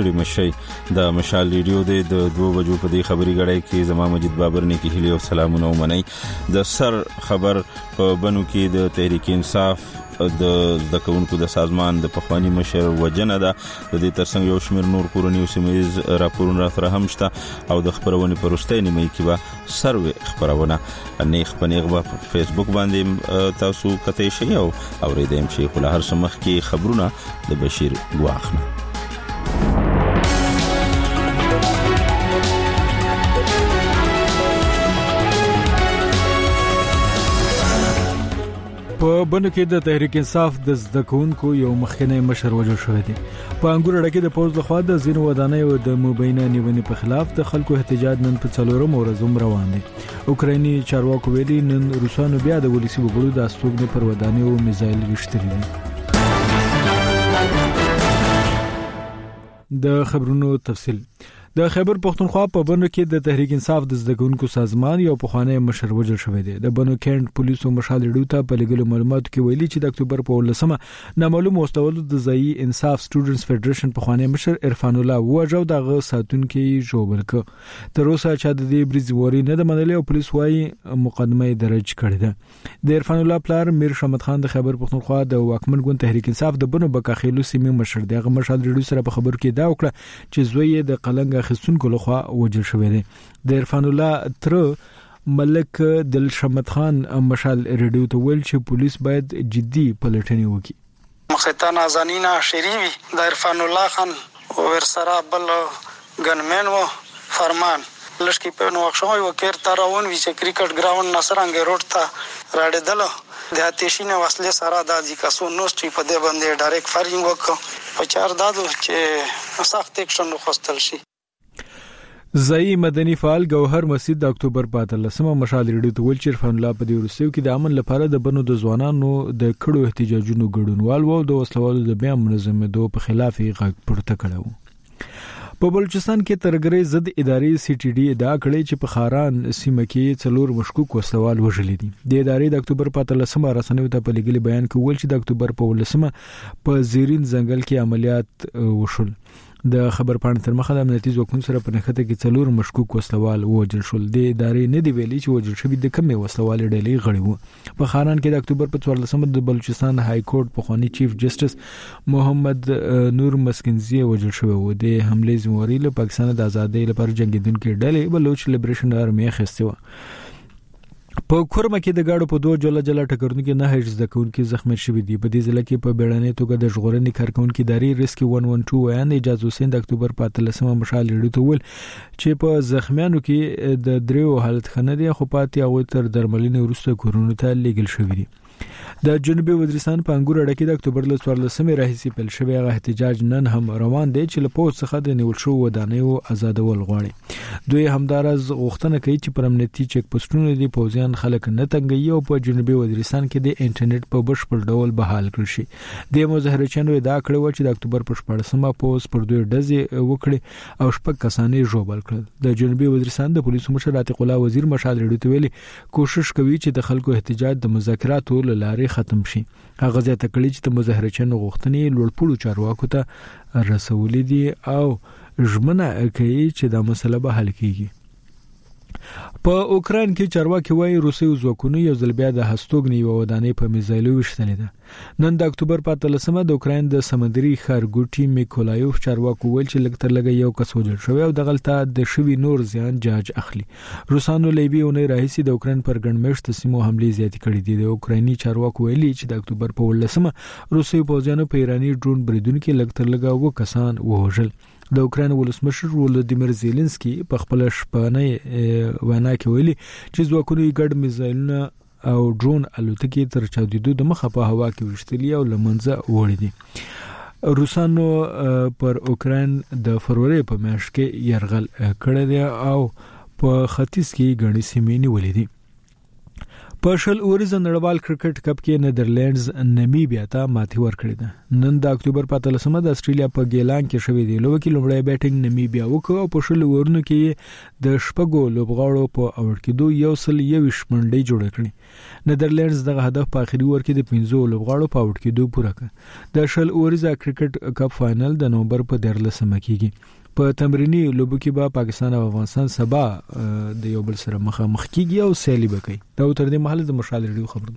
ستړي مشي د مشال ریډیو د 2 بجو په دې خبري غړې کې زما مجید بابر نه کې هلي او سلامونه ومني د سر خبر په بنو کې د تحریک انصاف د ذکرونکو د سازمان د پخوانی مشر وجنه ده د دې ترڅنګ یو شمیر نور کورنی او سیمایي راپورونه راته هم شته او د خبرونه پرسته نیمه کې به سروي خبرونه نه خپنیغ په فیسبوک باندې تاسو کته شي او اوریدم شي خو هر سمخ کې خبرونه د بشیر ګواخنه په بنو کې د تحریک انصاف د زدکونکو یو مخکنی مشر وجل شوی دی په انګور اړه کې د پوز لخوا د زینو ودانۍ او د مبینه نیونې په خلاف د خلکو احتجاج نن په 4 ورځو روان دي اوکرایني چارواکو ویلي نن روسانو بیا د ولسی وګړو د استوګنې پر ودانۍ او میزایل وشتري دي د خبرونو تفصیل د خیبر پختونخوا په بنو کې د تحریک انصاف د زدکونکو سازمان یو پخوانی مشر وجل شوی دی د بنو کینټ پولیسو مشال ډیوټا په لګلو معلوماتو کې ویلي چې د اکتوبر په 18مه نامعلوم مستول د ځای انصاف سټوډنټس فدریشن پخوانی مشر عرفان الله وجو دغه ساتونکو جوړ ک تر اوسه چې د دې بریزوري نه د منلې او پولیس وايي مقدمه درج کړې ده د عرفان الله پلار میر شمد خان د خیبر پختونخوا د واکمن ګوند تحریک انصاف د بنو بکاخیلو سیمې مشر دغه مشال ډیوټا سره په خبر کې دا وکړه چې زوی د قلنګ خستونکو لخوا وجل شوی دی د عرفان الله تر ملک دل شمد خان مشال ریډیو ته ویل چې پولیس باید جدي پلټنې وکړي مخته نازنینا شریوی د عرفان الله خان ورسره بل ګنمن و فرمان لشکې په نو وښوي وکړ تراون وی چې کرکټ ګراوند نصرانګ روډ ته راډېدل د آتشینه وسلې سره د ځکاسو نو چې په دې باندې ډایرکټ فایرینګ وکړ په چار دادو چې سخت اکشن وخستل شي ځای مدني فعال گوهر مسجد د اکتوبر 15مه مشال ریډیو ته ویل چې عرفان الله په دې ورسېو کې د امن لپاره د بنو د ځوانانو د کړو احتجاجونو ګډونوال وو د وسلوالو د بیا منظمېدو په خلاف یې غږ پورته کړو په بلوچستان کې ترګری ضد ادارې سی ټي ډي ادعا کړې چې په خاران سیمه کې 4 مشکوک وسلوال وژل دي د ادارې د اکتوبر 15مه رسنیو ته په لګلي بیان کې ویل چې د اکتوبر 15مه په زیرین ځنګل کې عملیات وشول د خبر پاڼې تر مخه د امنیتي ځواکونو سره په نښته کې 4 مشکوک وسلوال وژل شول د ادارې نه دی ویلي چې وژل شوی د کمې وسلوال ډلې غړي وو په خاران کې د اکتوبر 14مه د بلوچستان های کورټ پخوانی چیف جسټس محمد نور مسکنزی وژل شوی و د حمله ذمہواری له پاکستان د ازادۍ لپاره جنگیدونکو ډلې بلوچ لیبریشن آرمي اخیسته و په کورمه کې د گاډو په 2 جلا ټکرونو کې 9 ځکهونکو زخمی شوي دي په دې ځل کې په بیړنۍ توګه د ژغورنې کارکونکو ادارې ریسکي 112 ویان اجازه حسین د اکتوبر 15مه مشال ریډیو ته ویل چې په زخمیانو کې د دریو حالت خنه دي خو پاتې او تر درملنې وروسته کورونو ته لیږل شوی دي د جنوبي وزیرستان په انګور اړه کې د اکتوبر 14مه راهیسي پیل شوی احتجاج نن هم روان دی چې له پوز څخه د نیول شو ودانیو آزادول غواړي دوی همدارز غوښتنه کوي چې پر امنیتي چک پوسټونو دی پوزیان خلک نه تنګي او په جنوبي وزیرستان کې د انټرنیټ په بشپړ ډول بحال کړي شي د مظاهرچیانو ادعا کړې و چې د اکتوبر 14مه پوز پر دوی ډزې وکړي او شپږ کسانې ژوبل کړل د جنوبي وزیرستان د پولیسو مشر عتیق الله وزیر مشال ریډیو ته ویلي کوشش کوي چې د خلکو احتجاج د مذاکراتو لارې ختم شي هغه ځکه کړي چې د مظاهرچیانو غوښتنې لوړپوړو چارواکو ته رسولې دي او ژمنه کوي چې دا مسله به حل کیږي په اوکران کې چارواکي وايي روسي ځواکونه یو ځل بیا د هستوګنې ودانۍ په میزایلو وشتلې ده نن د اکتوبر 15مه د اوکران د سمندري ښارګوټي میکولایوف چارواکو ویل چې لږ تر لږه یو کس وژل شوی او دغلطه د شوی نور زیان جاج اخلي روسانو لیبي اونۍ راهیسي د اوکران پر ګڼمشت سیمو حمله زیاتې کړې دي د اوکرایني چارواکو ویلي چې د اکتوبر 15مه روسي پوځیانو په ایراني ډرون بریدونکو لږ تر لږه و کسان وژل د اوکراین ولسمشر ولودیمیر زيلنسکي په خپل شپانه وینا کې ویلي چې ځواکونه ګډ میزایلونه او ډرون الوتکې تر چاودیدو د مخه په هوا کې وشتلې او لمنځه وړي دي روسانو پر اوکراین د فروری په میاشت کې يرغل کړی دی او په ختیځ کې غړي سیمې نیولې دي په شل اوريز نړیوال کرکټ کپ کې نیدرلینډز نمیبیا ته ماتې ورکړې ده. نن د اکتوبر 15 د استرالیا په ګیلان کې شوې دی. لوبه کې لومړی بیټینګ نمیبیا وکړ او په شل اورونو کې د شپږو لوبغاړو په اوټ کېدو 121 منډې جوړ کړې. نیدرلینډز دغه هدف په اخري اوور کې د 15 لوبغاړو په اوټ کېدو پوره کړ. د شل اوريز کرکټ کپ فائنل د نومبر په 13 کېږي. په تمرینی لوبو کې به پاکستان او افغانستان سبا د یو بل سره مخامخ کیږي او سیالي وکړي. دا تر دې مهاله د مشال ریډیو خبر ده.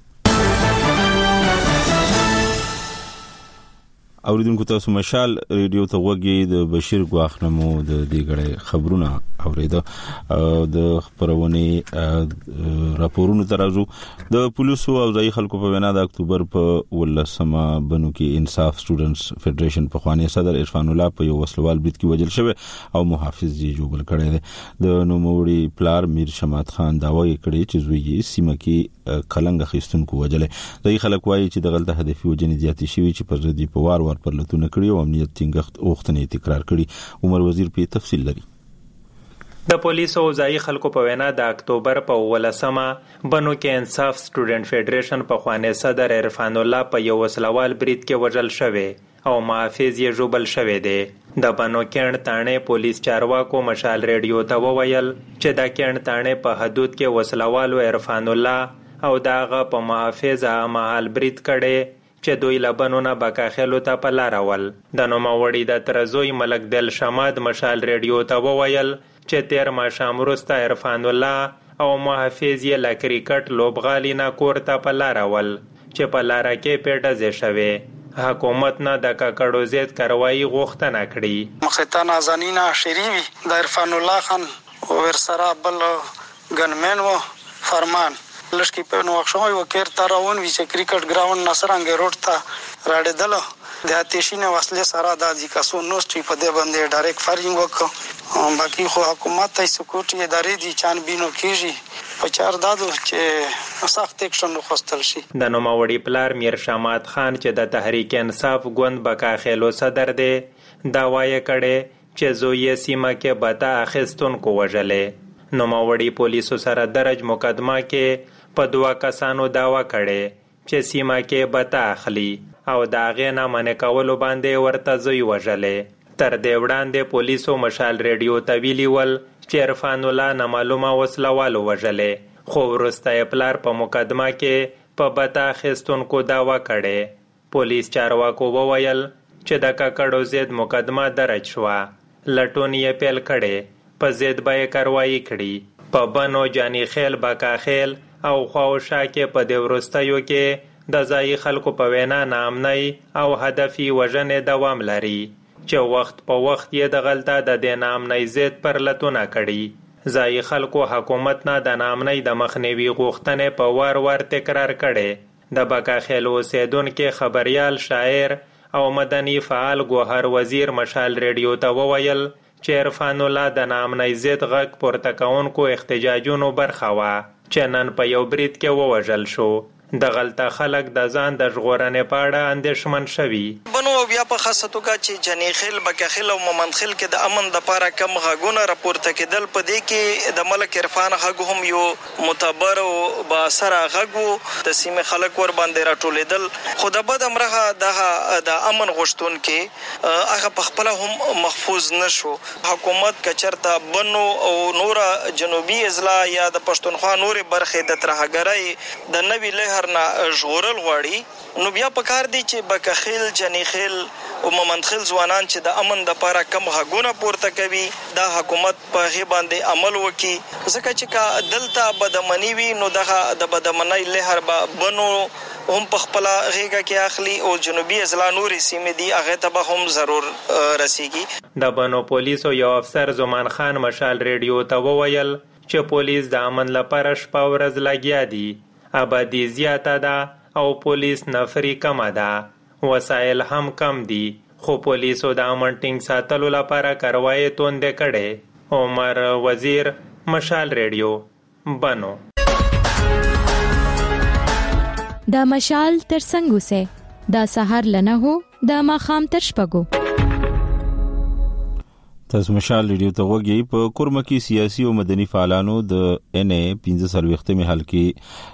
اوریدونکو تاسو مشال ریډیو ته وګورئ. د بشیر ګواخنمو د دې غړي خبرونه اوریده. د خبرونه راپورونو ترازو د پولیسو او ځای خلکو په وینا د اکتوبر په 18 بنو کې انصاف سټوډنټس فدریشن په خواني صدر عرفان الله په یو وسلوال بریټ کې وجل شوی او محافظ یې جوړ کړی دی. د نوموړي پلار میر شمات خان داوی کړی چې زوی یې سیمه کې کلنګ خستونکو وجلې. ځای خلک وایي چې د غلطه هدفي وجنې زیاتې شوی چې پر ردی په وار پر لتون کړی او امنیت ټینګښت اوختنې تکرار کړي. عمر وزیر په تفصیل لري. د پولیسو او ځای خلکو په وینا د اکتوبر په 18 بنو کې انصاف سټوډنټ فدریشن په خواني صدر عرفان الله په یو وسلوال بریټ کې وجل شوی او محافظ یې جوبل شوی دی. د بنو کېن تانه پولیس چارواکو مشال ریډیو ته وویل چې د کېن تانه په حدود کې وسلوالو عرفان الله او داغه په محافظ مهال بریټ کړي چې دوی لبنونه بکاخلو ته په لار ول. د نوموړي د ترزوی ملک دل شماد مشال ریډیو ته وویل چې تیر ماښام وروسته عرفان الله او محافظ یې له کرکټ لوبغالي نه کور ته په لار ول چې په لار کې پیډه شوی. حکومت نه د ککړو زید کاروایی غوښتنه کړې. مخیطان ازانینا شریوی د عرفان الله خان او ورسره بل ګنمن و فرمان لشکې په نوښوي وکړ تراون وی چې کرکټ ګراوند نصرانګ روډ ته راډېدل د آتشینه وسلې سره د ځکاسو نو چې په دې باندې ډایرکټ فایرینګ وکړ. باقي خو حکومت ته سکوټي ادارې دي چان بینو کیږي په چار دادو چې سخت اکشن وخستل شي. د نوموړي پلار میر شمات خان چې د تحریک انصاف ګوند بکاخلو صدر دی دا وایي کړي چې زوی سیمه کې بتا اخستونکو وژلې. نوموړي پولیسو سره درج مقدمه کې په 2 کسانو داوا کړي چې سیمه کې بتا اخلي او دا غې نه منې کولو باندې ورته زوی وژلې. تر دې وړاندې پولیسو مشال ریډیو ته ویلي ول چې عرفان الله نامعلومه وسلوالو وژلې، خو وروسته یې پلار په مقدمه کې په بتا اخیستونکو دعوا کړې. پولیس چارواکو وویل چې د ککړو ضد مقدمه درج شوه. لټون یې پیل کړې، په ضد به یې کاروایي کړي. په بنو جاني خیل بکاخیل او خواوشا کې په دې وروستیو کې د ځایي خلکو په وینا ناامنۍ او هدفي وژنې دوام لري چې وخت په وخت یې د غلطه د دې ناامنۍ ضد پرلتونه کړي. ځایي خلکو حکومت نه د ناامنۍ د مخنیوي غوښتنې په وار وار تکرار کړي. د بکاخیل اوسیدونکي خبریال شاعر او مدني فعال ګوهر وزیر مشال ریډیو ته وویل چې عرفان الله د ناامنۍ ضد غږ پورته کوونکو احتجاجونو برخه وه چې نن په یو برید کې ووژل شو. د غلطه خلک د ځان د ژغورنې په اړه اندېښمن شوي. بنو بیا په خاصه توګه چې جنیخیل بکخیل او مومندخیل کې د امن د پاره کم غاګونه راپورته کېدل، په دې کې د ملک عرفان غږ هم یو معتبر او با اثر غږ د سیمه خلک ور باندې راټولېدل. خو د بد امره د امن غوښتون کې هغه په خپل هم محفوظ نشو. حکومت کچرته بنو او نور جنوبي اضلاع یا د پښتونخوا نور برخې د ترهګرۍ د نوي لهر نه ژغورل غواړي، نو بیا پکار دی چې بکخیل جنیخیل او مومندخیل ځوانان چې د امن د پاره کم غږونه پورته کوي دا حکومت په هغې باندې عمل وکړي. ځکه چې که دلته بدامني وي نو دغه د بدامنۍ لهر به بنو هم په خپله غېږه کې اخلي او جنوبي اضلاع نورې سیمې دي هغې ته به هم ضرور رسیږي. د بنو پولیسو یو افسر زمان خان مشال ریډیو ته وویل چې پولیس د امن لپاره شپه ورځ لګیا دي. آبادی زیاته ده او پولیس نفری کمه ده، وسایل هم کم دي، خو پولیسو د امن ټینګ ساتلو لپاره کاروایی توندې کړې. عمر وزیر مشال ریډیو بنو. دا مشال تر څنګه سه دا سحر لنه هو دا ماخام تر شپګو. تاسو مشال ریډیو ته وګورئ. په کورمه کې سیاسي او مدني فعالانو د ان ای 15 حلقې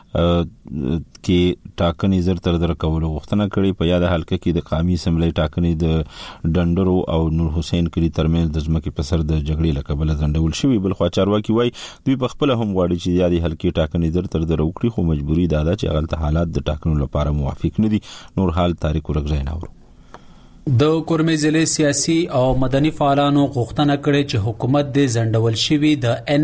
کې ټاکنې زر تر کول غوښتنه کړې. په یاد حلقه کې د قومي اسمبلی ټاکنې د ډنډرو او نور حسین کلی ترمنځ د ځمکې په سر د جګړې لکبل ځنډول شوی. بل خو چارواکي وایي دوی په خپل هم غواړي چې یادې حلقې ټاکنې زر تر وکړي، خو مجبوري ده چې هغه حالات د ټاکنو لپاره موافق نه دي. نور حال تاریخ ورغځای نه ورو. د کورمې ضلع سیاسي او مدني فعالانو غوښتنه کړې چې حکومت د ځنډول شوی د ان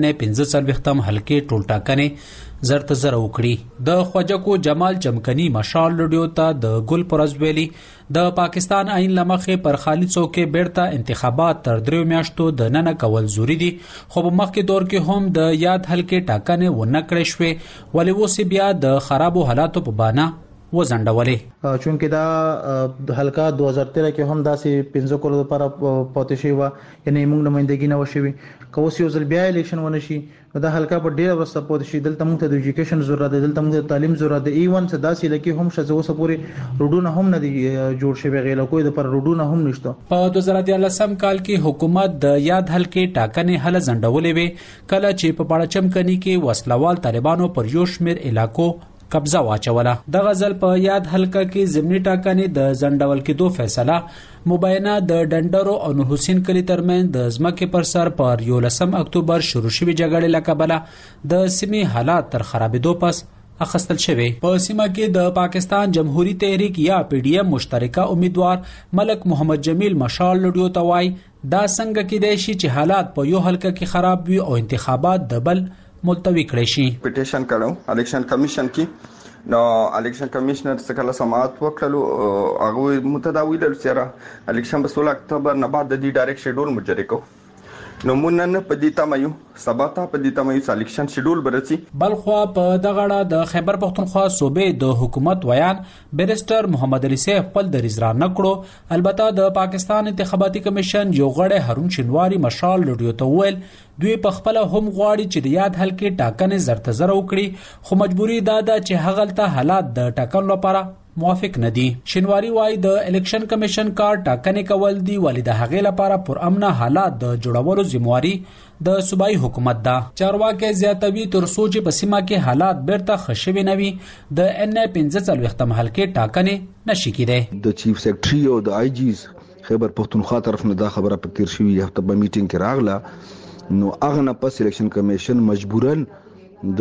15 حلقې ټول ټاکنې زر وکړي. د خواجه جمال چمکني مشال ریډیو ته د ګل پرز ویلي د پاکستان عین لمخې پر خالي څوکې بیرته انتخابات تر 3 میاشتو د نن کول ضروری دي، خو په مخکې دور کې هم د یاد حلقې ټاکنې ونه کړې شوې، ولې اوس بیا د خرابو حالاتو په بانه وزندولې. چونکې دا حلقه 2013 کې هم داسې 15 کولو لپاره پاتې شوی و، یعنی موږ نمائندګي نه وشوي. کوس یو ځل بیا الیکشن ونه شي دا حلقه په ډیره ورسته پاتې شي. دلته موږ ته د ایجوکیشن ضرورت دی، دلته موږ ته تعلیم ضرورت دی. ایون څه داسې لکه هم شزه اوسه پوری روډونه هم نه دي جوړ شوی، غیله کوی د پر روډونه هم نشته. په 2013 کال کې حکومت د یاد حلقې ټاکنې هل ځنډولې وي، کله چې په پاړچم کني کې وسلوال طالبانو پر یو شمېر علاقو قبضه واچوله. د غزل په یاد حلقه کې ضمني ټاکنې د ځنډول کېدو فیصله مبینه د ډنډرو او نور حسین کلی ترمنځ د ځمکې پر سر پر 11 اکتوبر شروع شوی جګړې لکبله د سیمې حالات تر خرابېدو پس اخستل شوی. په سیمه کې د پاکستان جمهوریت تحریک یا پی ډی ایم مشترکه امیدوار ملک محمد جمیل مشال ریډیو ته وایي دا څنګه کېدای شي چې حالات په یو حلقه کې خراب وي او انتخابات د بل ملتوی کړی شي. پټیشن کړو الیکشن کمیشن کې، نو الیکشن کمیشنر څخه له سماعت وکړو، هغه متداوی له سره الیکشن په 16 اکتوبر نه بعد د دې ډایرکټ شیډول مجری کو. نو مونږ نن په دې تمایو سبا ته په دې تمایو الیکشن شیډول برسي. بلخوا په دغړه د خیبر پختونخوا صوبې د حکومت ویان بیرستر محمد علي سیف خپل دریځ را نکړو. البته د پاکستان انتخاباتي کمیشن یو غړی هارون شینواری مشال ریډیو ته ویل دوی په خپل هم غواړي چې د یاد حلقې ټاکنې زر وکړي، خو مجبوري ده چې هغلته حالات د ټاکنو لپاره موافق نه دي. شینواری وايي د الیکشن کمیشن کار ټاکنې کول دي، ولې د هغې لپاره پر امن حالات د جوړولو ذمہواری د صوبایي حکومت ده. چارواکي زیاتوي تر سوچ په سیمه کې حالات بیرته خښوي نوي د ان 15 حلقې ټاکنې نشي کېدای. د چیف سیکریټري او د آی جیز خیبر پختونخوا طرف نه دا خبره پکتیر شوی هفته په میټینګ کې راغله، نو هغه نه پس الیکشن کمیشن مجبورن د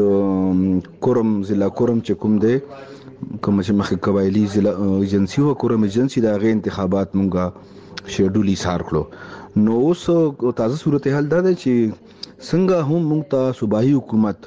کورم ضلع کورم چې کوم دی کوم چې مخکې قبایلی ضلع ایجنسی او کورم ایجنسی دا غي انتخابات مونږه شیډول یې سار کړو. نو اوس تازه صورتحال دا ده چې څنګه هم مونږ ته صوبایي حکومت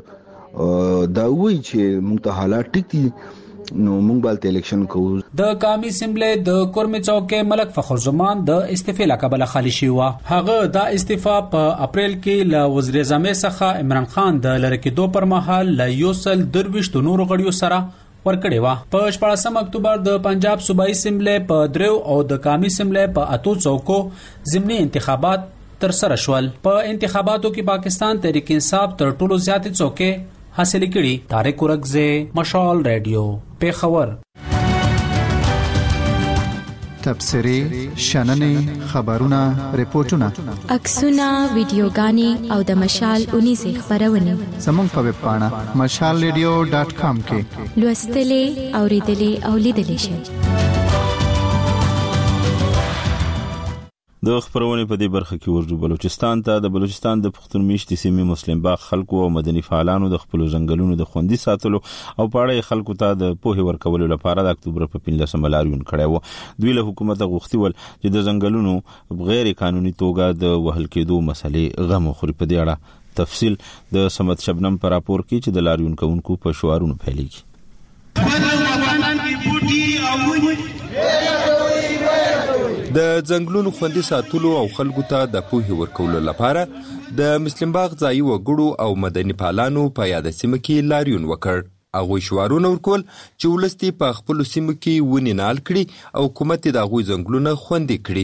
دا وایي چې مونږ ته حالات ټیک دي، نو مونږ بالته الیکشن کوو. د قومي اسمبلی د کورمې چوکې ملک فخر زمان د استعفا لقبله خالی شي و. هغه دا استعفا په اپریل کې ل وزیر اعظم څخه عمران خان د لړکېدو پر مهال ل یوسل درويشت نور غړیو سره ورکړې و. په 14 اکتوبر د پنجاب صوبایي اسمبلی په 3 او د قومي اسمبلی په 8 څوکو ضمني انتخابات تر سره شول. په انتخاباتو کې پاکستان تحریک انصاف تر ټولو زیاتې څوکې حاصل کړي. طارق ورغزه، مشال ریډیو، پیښور. تبصرې، شننې، خبرونه، ریپورتونه، عکسونه، ویډیوګانې او د مشال 19 خبرونه زموږ په ویب پاڼه mashalradio.com کې لوستلې، اوریدلې او لیدلې شئ. د خبرونه په دې برخه کې ورجو بلوچستان ته د بلوچستان د پښتون میشتي سیمې مسلم باغ خلکو او مدني فعالانو د خپل ځنګلونو د خوندي ساتلو او پاړې خلکو ته د پوهې ورکولو لپاره د اکتوبر په 15 لاریون کړی و. دوی له حکومت غوښتي ول چې د ځنګلونو غیر قانوني توګه د وهل کېدو مسلې غم خوري. په دې اړه تفصیل د سمت شبنم پر راپور کې چې د لاریون کوونکو په شعارونو پیلېږي. د ځنګلونو خوندي ساتلو او خلکو ته د پوهې ورکولو لپاره د مسلم باغ ځایي وګړو او مدني فعالانو په یاد سیمه کې لاریون وکړ. هغه شعارونه ورکول چې ولستي په خپل سیمه کې ونی نال کړي او حکومت د هغه ځنګلونه خوندي کړي.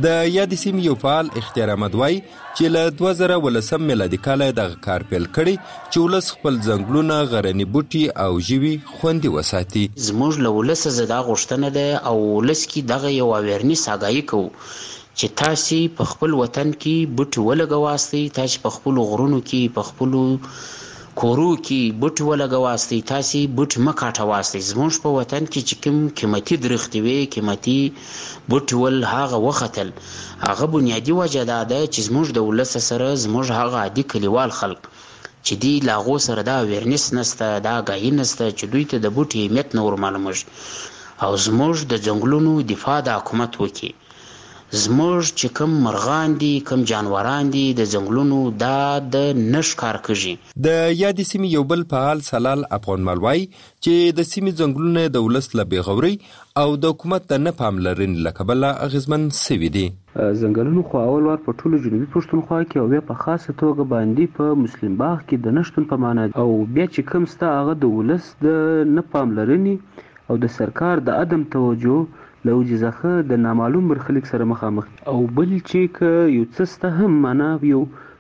د یاد سیمې یو فعال اختیار احمد وایي چې له 2018 میلادي کال دغه کار پیل کړي چې ولس خپل ځنګلونه غرني بوټي او ژوي خوندي وساتي. زموږ له ولسه زه دا غوښتنه ده او ولس کې دغه یو اویرنیس آګاهي کوو چې تاسو په خپل وطن کې بوټي ولګواستئ، تاسو په خپل غرونو کې په خپل کورو کې بوټي ولګواستئ، تاسو بوټي مه کاټواستئ. زموږ په وطن کې چې کوم قیمتي درختې وي، قیمتي بوټي ول هغه وختل، هغه بنیادي وجه دا ده چې زموږ د ولس سره زموږ هغه عادي کلیوال خلک چې دی لاغو سره دا اویرنس نسته، دا آګاهي نسته چې دوی ته د بوټي اهمیت نه ورمعلومېږي او زموږ د ځنګلونو دفاع د حکومت وکړي. زموږ چې کوم مرغان دي، کوم جانوران دي د ځنګلونو، دا د نشکار کوي. د یاد سیمې یو بل فعال سلال افغان مالوای چې د سیمې ځنګلونه د ولس له بېغورۍ او د حکومت د نه پاملرنې له کبله اغېزمن سوي دي. ځنګلونو خو اول وار په ټولو جنوبي پښتونخوا کې او بیا په خاصه توګه باندې په مسلم باغ کې د نشتون په معنا او بیا چې کوم ستا هغه د ولس د نه پاملرنې او د سرکار د عدم توجه له وجې څخه د نامعلوم برخلیک سره مخامخ او بل چې که یو څه سته هم معنا یو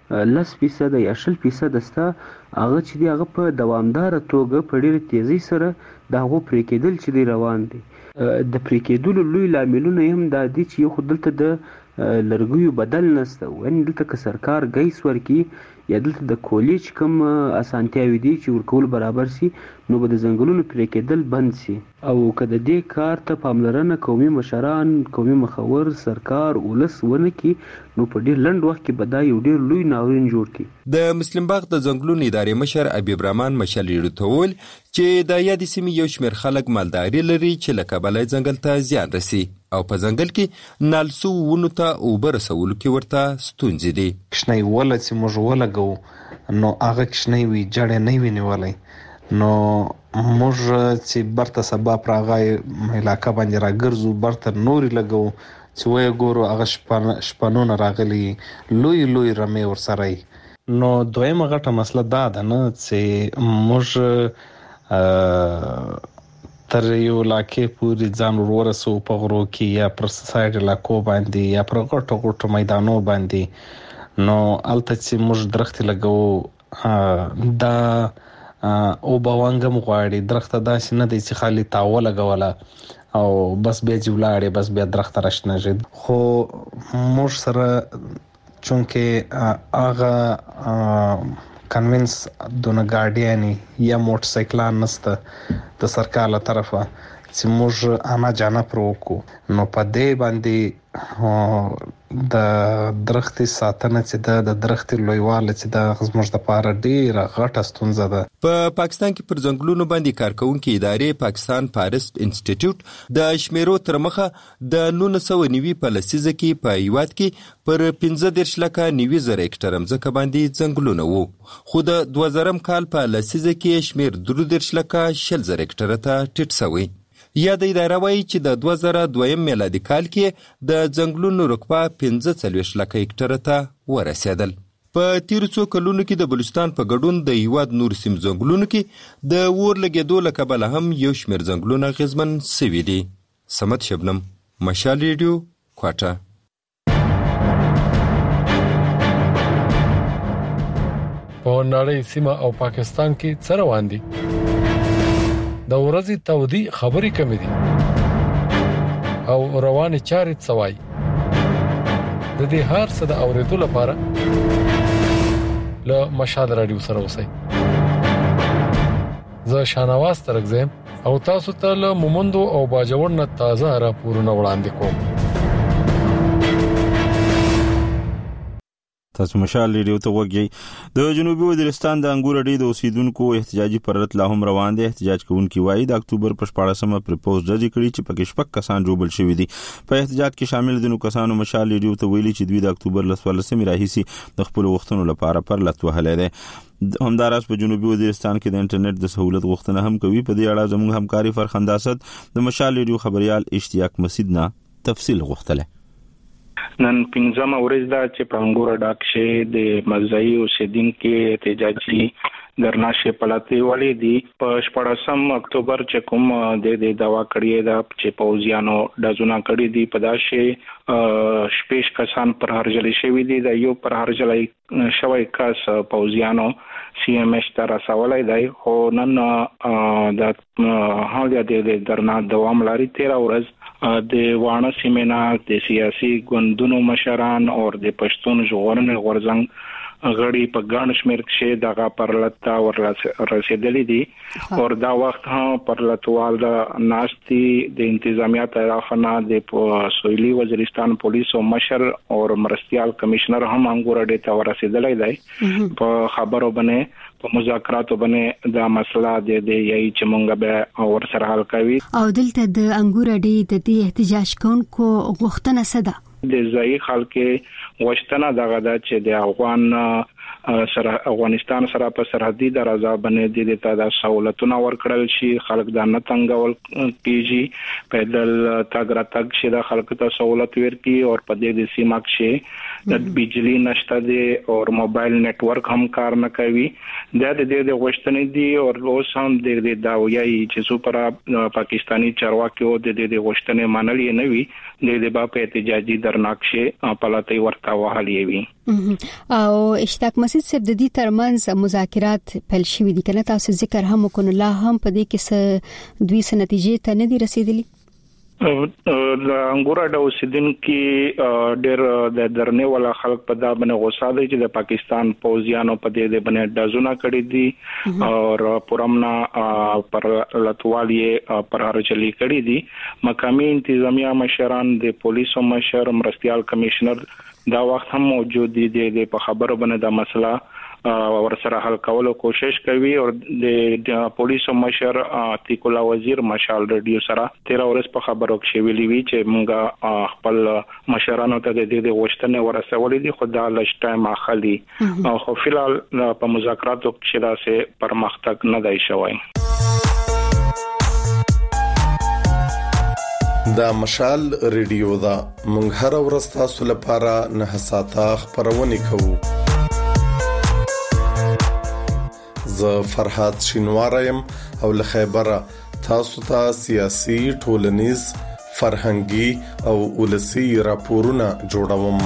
10% یا 20% سته هغه چې دی هغه په دوامداره توګه په ډېره تیزۍ سره د هغو پرې کېدل چې دی روان دی. د پرې کېدلو لوی لاملونه هم دا دي چې یو خو دلته د لرګیو بدل نسته، یعنې دلته که سرکار ګیس ورکړي یا دلته د کولج کوم اسانتیاوې دي چې ورکول برابر سي نو به د ځنګلونو پرې کېدل بند سي او که د دې کار ته پاملرنه قومي مشران، قومي مخور، سرکار، ولس ونه کړي نو په ډېر لنډ وخت کې به دا یو ډېر لوی ناورین جوړ کړي. د مسلم باغ د ځنګلونو ادارې مشر حبیب رحمان مشالي ته وویل چې د یاد سیمې یو شمېر خلک مالداري لري چې له کبله ځنګل ته زیان رسي او په ځنګل کې نالسو ونو ته اوبه رسولو کې ورته ستونزې دي. کښنۍ وله چې موږ ولګو نو هغه کښنۍ وي جړې نه وي نیولی نو موږ چې برته سبا پر هغه علاقه باندې راګرځو برته نورې لګو چې ویې ګورو هغه شپنونه راغلي لوی لوی رمې ورسره وي. نو دویمه غټه مسله دا ده نه چې موږ تر یو علاقې پورې ځان ورورسو په غرو کې یا پر ساید علاقو باندې یا پر غټو غټو میدانو باندې نو هلته چې موږ درختې لګوو دا اوبوانګم غواړي درخته داسې نه دی چې خالي تاوه لګوله او بس بیا چې ولاړې بس بیا درخته راشنهږي. خو موږ سره چونکې هغه کنوینس دونه ګاډیانې یا موټر سایکلان نسته د سرکار له طرفه چې موږ انا جانا پر وکړو نو په دې باندې د درختې ساتنه چې د درختې لویواله چې د زموږ دپاره ډېره غټه ستونزه ده. په پاکستان کې پر ځنګلونو باندې کارکوونکې ادارې پاکستان فارست انسټیټیوټ د شمیرو تر مخه د 1990 په لسیزه کې په هیواد کې پر 15,90,000 هکټره مځکه باندې ځنګلونه وو، خو د 2000 کال په لسیزه کې شمیر 13,20,000 هکټره ته ټیټ شوی. یاد اداره وایي چې د 2002 میلادي کال کې د ځنګلونو رقبه 45,00,000 هکټره ته ورسېدل. په تیرو څو کلونو کې د بلوچستان په ګډون د هیواد نور سیم ځنګلونو کې د اور لګېدو له کبله هم یو شمېر ځنګلونه اغېزمن سوي دي. صمد شبنم، مشال ریډیو، کوټه. په نړۍ سیمه او پاکستان کې څه روان دي؟ د ورځې تودي خبرې کمې دي او روانې چارې څوای. د دې هر څه د اوریدو لپاره له مشال رادیو سره اوسئ. زه شانواز ترغزم او تاسو ته له مومندو او باجوړ نه تازه راپورونه وړاندې کوم. تاسو مشال ریډیو ته وګورئ. د جنوبي وزیرستان د انګور اډې د اوسیدونکو احتجاجي پرلط لا هم روان دي. احتجاج کوونکي وایي د اکتوبر په 14مه پروپوز جدي کړی چې پکې شپږ کسان جوړ شوي دي. په احتجاج کې شامل دي نو کسانو مشال ریډیو ته ویلي چې دوی د اکتوبر 14مې راهیسي د خپل وختونو لپاره پرلط وهلې ده. همداراز په جنوبي وزیرستان کې د انټرنیټ د سہولت غوښتنه هم کوي. په دې اړه زموږ همکاري فرخنده اسد د مشال ریډیو خبريال اشتیاق مسعود نه تفصیل غوښتله. نن 15مه ورځ ده چې په انګور ډاک شه د مزایي اوسیدونکو احتجاجي درناشه پلاتی ولې دي په 14 اکتوبر چې کوم د دوا کړی دا چې پوزیانو دزونه کړی دي په داشه شپږ کسان پر هرجلې شوی دي د یو پر هرجلې شوی کس پوزیانو سی ام ایس تر سوالای دی خو نن د حال د درنا دوام لري 13 ورځ د وانه سیمنا د سیاسي ګوندونو مشران او د پښتون ژغورنې غورځنګ غړي په ګڼ شمېر کې دغه پرلطه ورسېدلې دي او دا وخت هم پرلطوال د ناشتي د انتظامیه طرفنا د سویلي وزیرستان پولیسو مشر او مرستيال کمشنر هم انګور ډیټا ورسېدلې دی په خبرو باندې په مذاکراتو باندې دا مسله د یي چې مونږ به ور سره حل کوي او دلته د انګور ډیټا د احتجاج کوونکو غوښتنه سده د ځای خلک وشتنه دغه د چې د افغانستان سره په سرحدي درازه باندې د تعداد سہولتونه ورکړل شي خلک د نه تنګول کیږي پیدل تاګ راتګ شي د خلک ته سہولت ورکړي او په دې سیمه کې د بجلی نشته دي او موبایل نتورک هم کار نه کوي د دې غوښتنې دي او اوس هم د داویي چې سپر پاکستانی چارواکي او د دې غوښتنې منلې نه وي د با په احتجاجي درناکشه پلاتی ورته وهلې وي او اشتاق مسجد صاحب د دې ترمنځ مذاکرات پیل شوې دي کنه تاسو ذکر هم وکړو لا هم په دې کې دوی څه نتیجې ته نه دي رسیدلي د انګورا د اوسیدونکو ډېر د درنې ولا خلک په دا باندې غوسه دي چې د پاکستان پوزیانو په دې باندې دازونه کړی دي او پرمنا پر لټوالي پر هرچلي کړی دي مقامي انتظامیه مشران د پولیسو مشر مرستيال کمشنر دا وخت هم موجود دي د په خبرو باندې دا مسله ور سره حل کولو کوشش کوي او د پولیسو مشر تیکولا وزیر مشال رادیو سره 13 ورځ په خبرو کې ویلي وی چې موږ خپل مشرانو ته د دې وشتنه ورسولې دي خو دا لږ ټایم اخلي خو فلال په مذاکراتو کې راځي پرمختګ نه دی شوی دا مشال ریډیو دا مونږ هر ورځ تاسو لپاره نه ساته خبرونه کوو زه فرحات شینوارم او له خیبره تاسو ته سیاسي ټولنیز فرهنګي او ولسی راپورونه جوړوم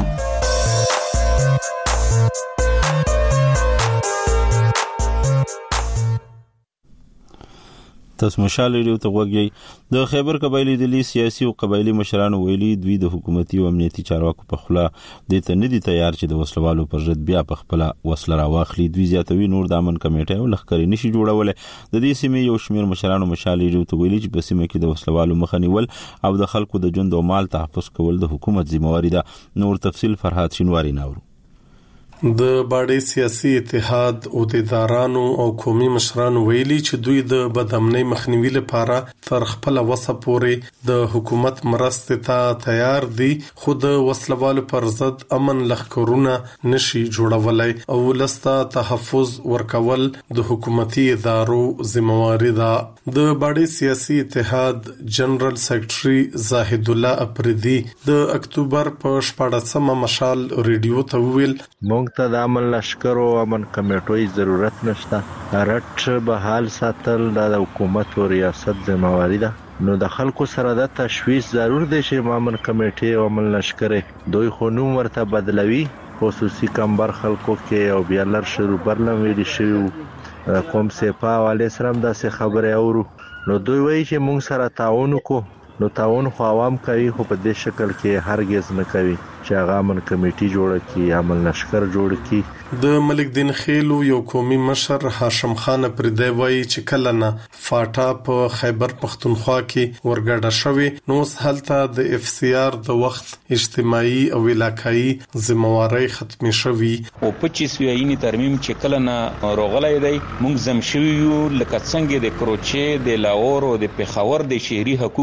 تاسو مشال ریډیو ته وګورئ د خیبر قبایلی دلی سیاسي او قبایلی مشرانو ویلي دوی د حکومتي او امنیتي چارواکو په خلا د ته نه دي تیار چې د وسلوالو پر ضد بیا په خپل وسله راواخلي دوی زیاتوي نور د امن کمیټه او لخرې نشي جوړول د دې سیمې یو شمیر مشرانو مشال ریډیو ته ویلي چې په سیمه کې د وسلوالو مخنیول او د خلکو د ژوند او مال تحفظ کول د حکومت ذمہواری ده نور تفصیل فرحات شینواری ناورو د باډي سیاسي اتحاد او د ادارانو او قومي مشرانو ویلي چې دوی د بدامنۍ مخنیوي لپاره تر خپل وسه پورې د حکومت مرستې ته تیار دي خو د وسلوالو پر ضد امن لخرونه نشي جوړولای او لسته تحفظ ورکول د حکومتي ادارو ذمہواری ده د باډي سیاسي اتحاد جنرال سیکریټري زاهد الله اپریدي د اکتوبر په 14 مشال ریډیو ته ویل ته د امن لشکر او امن کمیټوي ضرورت نشته رټ به حال ساتل د حکومت او ریاست ذمہواری ده نو د خلکو سره د تشویش ضرور دي چې امن کمیټي او امن لشکر دوی خونوم ورته بدلوي خصوصي کمبر خلکو کې او بیا لر شروع برلم ویل شي قوم سپا والے سره د څه خبره اورو نو دوی وایي چې موږ سره تعاون وکړو نو تعاون خو عوام کوي خو په دې شکل کې هرگز نه کوي چې هغه امن کمیټي جوړ کړي امن لشکر جوړ کړي د ملک دین خیلو یو قومي مشر هاشم خان پردی وایي چې کله نه فاټا په خیبر پختونخوا کې ورګډه شوی نو هلته د اف سی آر د وخت اجتماعي او علاقائی ذمہواری ختم شوی او 25 ویاینی ترمیم چې کله نه روغلای دی مونږ زم شوی یو لکه څنګه د کروچې د لاهور او د پیښور د شهري حقوق دي د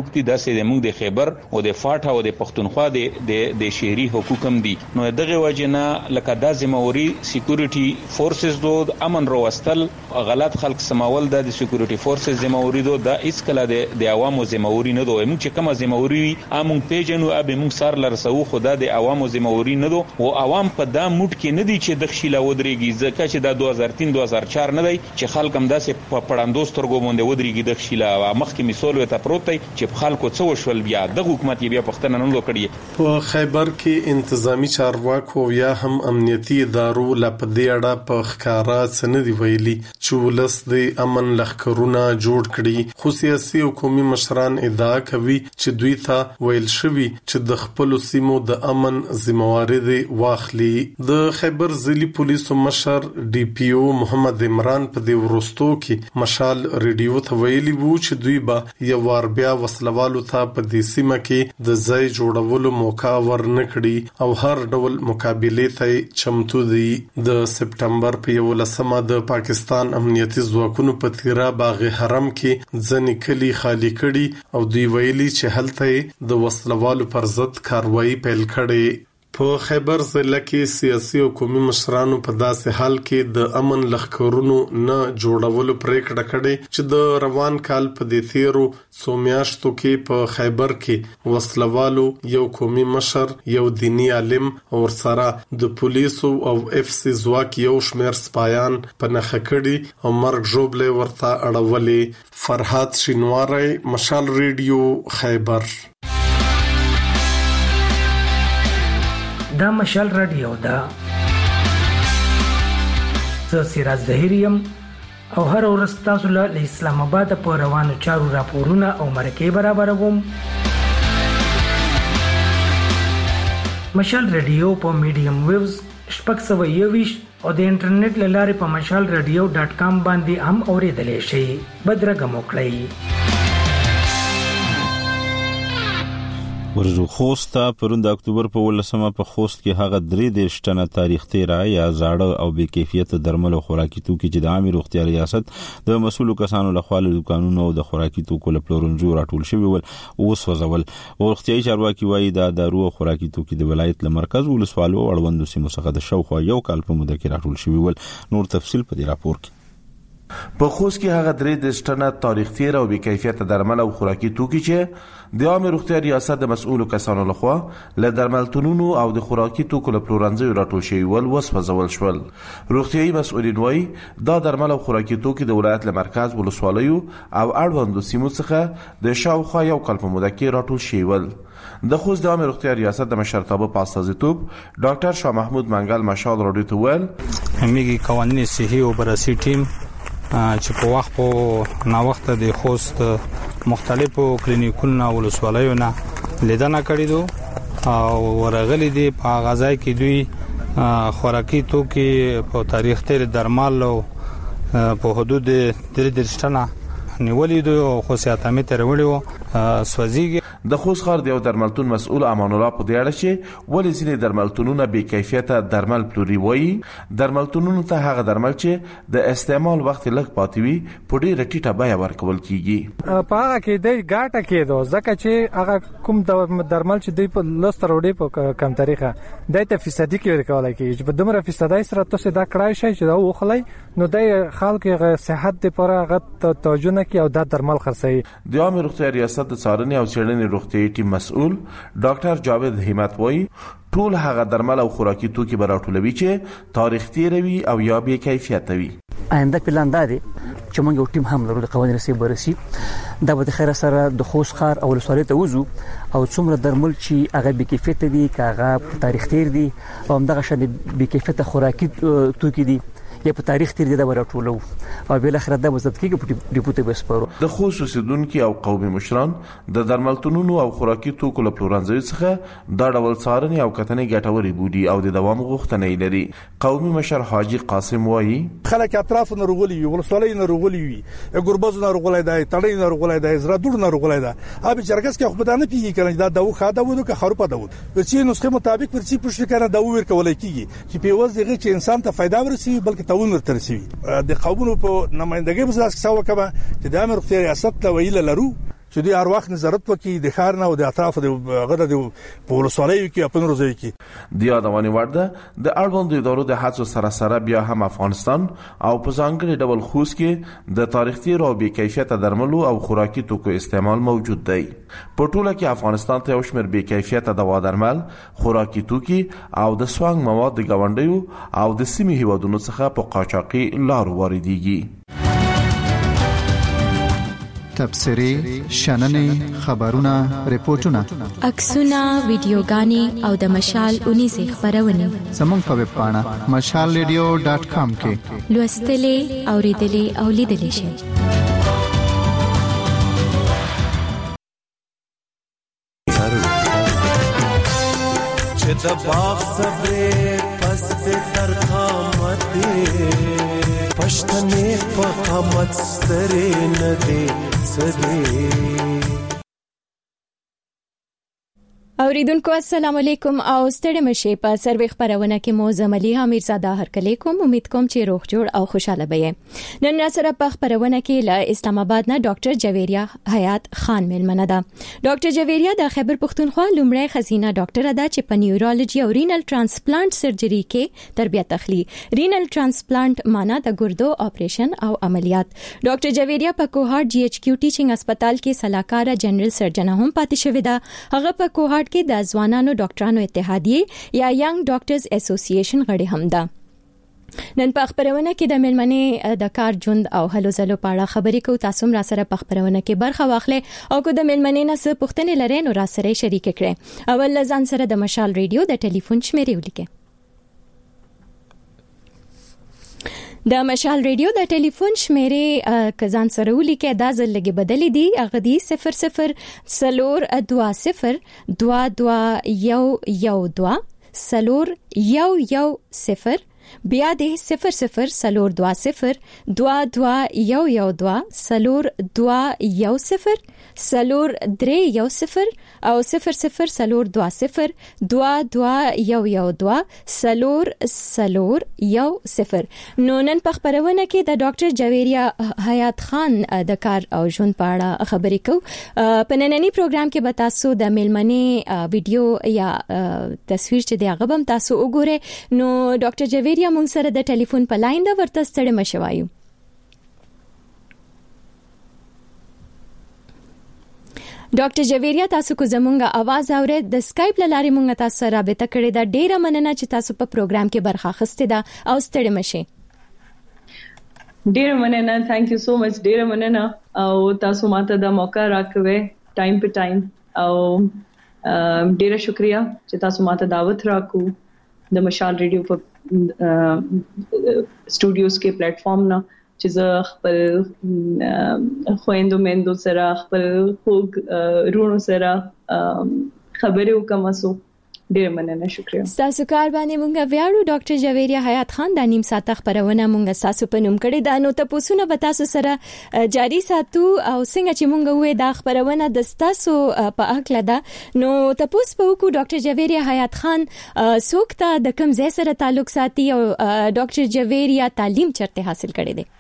داسې د موږ د خیبر او د فاټا او د پښتونخوا د شهري حقوق هم دي. نو دغه وجنه لکه د ځموري سکیورټي فورسز دو امن روستل غلط خلق سماول د سکیورټي فورسز ځموري دو د اس کله د عوامو ځموري نه دو. موږ چې کوم ځموري امون پیجنو ابه موږ سار لرسو خدا د عوامو ځموري نه دو او عوام په دا موټ کې نه دي چې د خشيله ودرېږي ځکه چې د 2003 2004 نه دی چې خلک هم داسې په پړاندو سترګو باندې ودرېږي د خشيله مخکې مثال وته پروت دی چې خلکو څه وشول بیا د حکومت بیا پښتنه نه وکړي. په خیبر کې انتظامی چارواکو یا هم امنیتي ادارو لپاره اړه په ښکارا سندې ویلي چې ولس د امن لخرونه جوړ کړي. خو سیاسي او قومي مشران ادعا کوي چې دوی ته ویل شوی چې د خپل سیمو د امن ذمہواری واخلي. د خیبر ضلعي پولیسو مشر ډي پی او محمد عمران په دې ورستو کې مشال ریډیو ته ویلي وو چې دوی به یو وار بیا وسلوالو ته په دې سیمه کې د ځای جوړولو موقع ورنکړي او هر ډول مقابله ته چمتو دي. د سپټمبر په 11مه د پاکستان امنیتي ځواکونو په تیرا باغ حرم کې ځنې کلی خالی کړي او دوی ویلي چې هلته د وسلوالو پر ضد کاروایی پیل کړي. په خیبر ضلع کې سیاسي او قومي مشرانو په داسې حال کې د امن لخرونو نه جوړولو پریکړه کړې چې د روان کال په دې تیرو څو میاشتو کې په خیبر کې وسلوالو یو قومي مشر یو دینی عالم او سره د پولیسو او اف سی ځواک یو شمیر سپایان په نخښه کړي او مرګ ژوبله ورته اړولې. فرحات شینواری، مشال ریډیو، خیبر. دا مشال رادیو دا زه سراج ظهیریم او هر ورځ تاسو له اسلام آباد په روانو چارو راپورونه او مرکې برابروم. مشال رادیو په میډیم ویوز 621 او د انټرنیټ لارې په mashalradio.com باندې هم اوریدلای شئ. بدرګه موکړئ. ورزو خوست پرون د اکتوبر په 18مه په خوست کې هغه 3 ټنه تاریخ تیرا یا زاړه او بې کیفیت درمل او خوراکي توکي چې د عامه روغتیا ریاست د مسؤلو کسانو لخوا له دکانونو او د خوراکي توکو له پلورنځو راټول شوی ول او وسوځول. روغتیايي چارواکي وایي دا دارو او خوراکي توکي د ولایت له مرکز ولسوالو اړوندو سیمو څخه د شاوخوا یو کال په موده کې راټول شوی ول. نور تفصیل په دې راپور کې. په خوست کې هغه 3 ټنه تاریخ تیر او بې کیفیت درمل او خوراکي توکي چې د عامه روغتیا ریاست د مسؤلو کسانو لخوا له درملتونونو او د خوراکي توکو له پلورنځو راټول شوی ول وسوځول شول. روغتیايي مسؤلین وایي دا درمل او خوراکي توکي د ولایت له مرکز ولسوالیو او اړوندو سیمو څخه د شاوخوا یو کال په موده کې راټول شوی ول. د خوست د عامه روغتیا ریاست د مشرتابه په استازیتوب ډاکټر شاه محمود منګل مشال راډیو ته ویل همېږي قوانین صحي او بررسي ټیم چې په وخت په نا وخت د خوست مختلفو کلینیکونو او ولسوالیو نه لیدنه کړې دو او ورغلي دي په غذای کې دوی خوراکي توکي په تاریخ تیر درمل او په حدود 3 ټنه نیولې دي او خو سیاتامه تر وړو سوځيږي. د خوست ښار د یو درملتون مسؤل امان الله په دې اړه چې ولې ځینې درملتونونه بې کیفیته درمل پلوري وایي درملتونونو ته هغه درمل چې د استعمال وخت لږ پاتې وي په ډېره ټیټه بیه ورکول کیږي. په هغه کې د ګاټه کېدو ځکه چې هغه کوم درمل چې دوی په لستر وړي په کم طریقه د ته فیصدي کې ورکول کیږي چې په دومره فیصدي سره تاسو دا کړای شي چې دا وخلای نو د خلکو صحت لپاره هغه توجه نه کوي او دا درمل خرڅوي. د عامه روغتیا ریاست د څارنې او څېړنې روغتیايي ټیم مسؤل ډاکټر جاوید همت وایي ټول هغه درمل او خوراکي توکي به راټولوي چې تاریخ تیروي او یا بې کیفیته وي. آینده پلان دی چې موږ یو ټیم هم لرو د قوانینو سي بررسي دا به د خیر سره د خوست ښار او ولسوالۍ ته وځو او څومره درمل چې هغه بې کیفیته دي هغه تاریخ تیر دي او همدغه شان بې کیفیته خوراکي توکي دي یا په تاریخ تیر دي دا ورټولو او بل اخر دا وزت کېږي په ډیپوټي بسپارو. د خوست اوسیدونکو او قومي مشران د درملتونونو او خوراکي توکو له پلورنځي څخه دا ډول څارنې او کتنې ګټوري بودي او د دوام غوښتنې لري. قومي مشر حاجی قاسم وایي خلک اطراف نه رغولي وي ولسوالۍ نه رغولي وي ګوربز نه رغولای دی تړې نه رغولای دی زرا ډور نه رغولای دی اب چرګس کې خو بدانه پیږي کنه دا دو خاده ودو که خروپه دو په چې نسخه مطابق ورسي پښه کنه دا ور کولای کیږي چې په وځ دغه چې انسان ته फायदा ورسي بلکې تاون ورته رسي. د قومونو په نمائندګۍ بزاس څو کبه چې د امر روغتیا ریاست ته ویل لرو چې د ارواح نظارت وکړي د ښار نه او د اطراف د غره د پولیسوالۍ کې خپل روزي کې د یادونې وړ ده د اړوند ادارو د هڅو سره بیا هم افغانستان او په ځانګړي ډول خوست کې د تاریخ تیر او بې کیفیته درملو او خوراکي توکو استعمال موجود دی. په ټوله کې افغانستان ته یو شمېر بې کیفیته دوا درمل، خوراکي توکي او د سوانګ مواد د ګاونډیو او د سیمې هیوادونو څخه په قاچاقي لارو واردېږي. تبصرې، شننې، خبرونه، ریپورتونه، عکسونه، ویډیوګانې او د مشال اونې سه خبرونه زموږ په ویب پاڼه mashalradio.com کې لوستلې، اوریدلې او لیدلې شئ. چې د باغ صبرې پس د سر قامت پښتنې په قامت سترې نه دي سدي. اوریدونکو السلام علیکم او ستړي مشه په سروي خبرونه کې مو زملي امیر زاده هرکلی کوم. امید کوم چې روغ جوړ او خوشاله بئ. نن سره په خبرونه کې له اسلام آباد نه ډاکټر جویریا حیات خان ملمنه ده. ډاکټر جویریا د خیبر پختونخوا لومړی خزینه ډاکټر ده چې په نیورولوژي او رینل ترانسپلانت سرجري کې تربیت اخلي. رینل ترانسپلانت معنا د ګردو اپریشن او عملیات. ډاکټر جویریا په کوهارت جی ایچ کیو ټیچینګ هسپتال کې سلاکار جنرال سرجن هم پاتې شوې ده. هغه په کوهارت کې د ځوانانو ډاکټرانو اتحادیه یا ینګ ډاکټرز اسوسییشن غړي هم ده. نن په خبرونه کې د ملمنې د کار ژوند او هلو ځلو په اړه خبرې کوو. تاسو هم را سره په خبرونه کې برخه واخلئ او کو د ملمنې نه څه پوښتنې لرئ نو را سره شریک کړئ. اول ځان سره د مشال ریډیو د ټلیفون شمیرې ولیکئ. د مشال ریډیو د ټلیفون شمیرې کزان سره ولیکئ. دا ځل لګي بدلې دي. هغه دي 00 سلور 20 22 سلور 110 بیا د 00 سلور 20 22 سلور 210 سلور 310 او 00 سلور 20 22 سلور 10. نو نن په خبرونه کې د ډاکټر جویریا حیات خان د کار او ژوند په اړه خبرې کوو. په نننی پروګرام کې به تاسو د ملمنې ویډیو یا تصویر چې دی هغه هم تاسو وګورئ. نو ډاکټر جویریا مونږ سره د ټلیفون په لاین دا ورته ستړي مشوایو. ډاکټر جویریا تاسو کو زمونږه आवाज اورئ. د سکایپ لارې مونږ تاسو سره رابطه کړې ده. ډیره مننه چې تاسو په پروګرام کې برخه اخیستې ده او ستړي مشه. ډیره مننه. ثانک یو سو مچ. ډیره مننه او تاسو ماته د موقع راکوي ټایم په ټایم او ډیره شکریا چې تاسو ماته دعوت راکو د مشال ریډیو په سټوډیوز کې پلیټ فارم نه چې زه خپل خويندو مندو سره خپل خوږ رونو سره خبرې وکم. سو ډیر مننه. شکریہ. تاسو کار باندې مونږ ویاړو. ډاکټر جویریا حیات خان د نیم ساعت خبرونه مونږ تاسو په نوم کړی دا. نو تاسو نه به تاسو سره جاری ساتو او څنګه چې مونږ وې دا خبرونه د تاسو په اکل ده. نو تاسو په وکړو ډاکټر جویریا حیات خان څوک ته د کوم ځای سره تعلق ساتي او ډاکټر جویریا تعلیم چرته حاصل کړی دی؟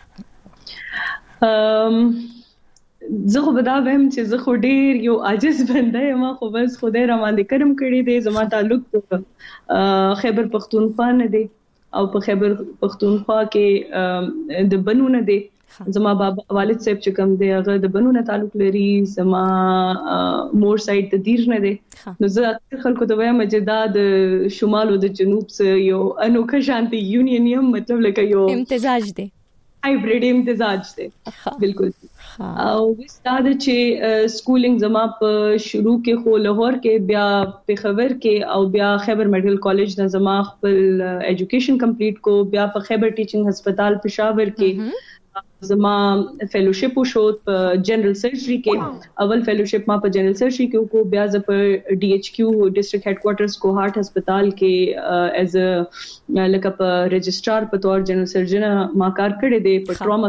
زه خو بدا وهم چې زه خو ډیر یو عاجز بنده یم. خو بس خدای را باندې کرم کړی دی. زما تعلق خیبر پختونخوا نه دی او په خیبر پختونخوا کې د بنو نه دی. زما بابا والد صاحب چې کوم دی هغه د بنو نه تعلق لري. زما مور سایډ د دیر نه دی. نو زه اکثر خلکو ته وایم چې دا د شمال او د جنوب سره یو انوکه شانتي یونین یم. مطلب لکه یو امتزاج دی، هایبرید امتزاج دی. بالکل. او وستاده چې سکولینګ زما په شروع کې خو لاهور کې بیا پېښور کې او بیا خیبر میډیکل کالج نه زما خپل ایجوکیشن کمپلیټ کو. بیا په خیبر ټیچینګ هسپتال پېښور کې زما فیلوشپ وشو په جنرال سرجري کې. اول فیلوشپ ما په جنرال سرجري کې کو. بیا ز په ډي ایچ کیو ډسټریکټ هډ کوارټرز کوهارت هسپتال کې ایز لکه په رجسٹرار په تور جنرال سرجن ما کار کړی دی په ټراما سرجري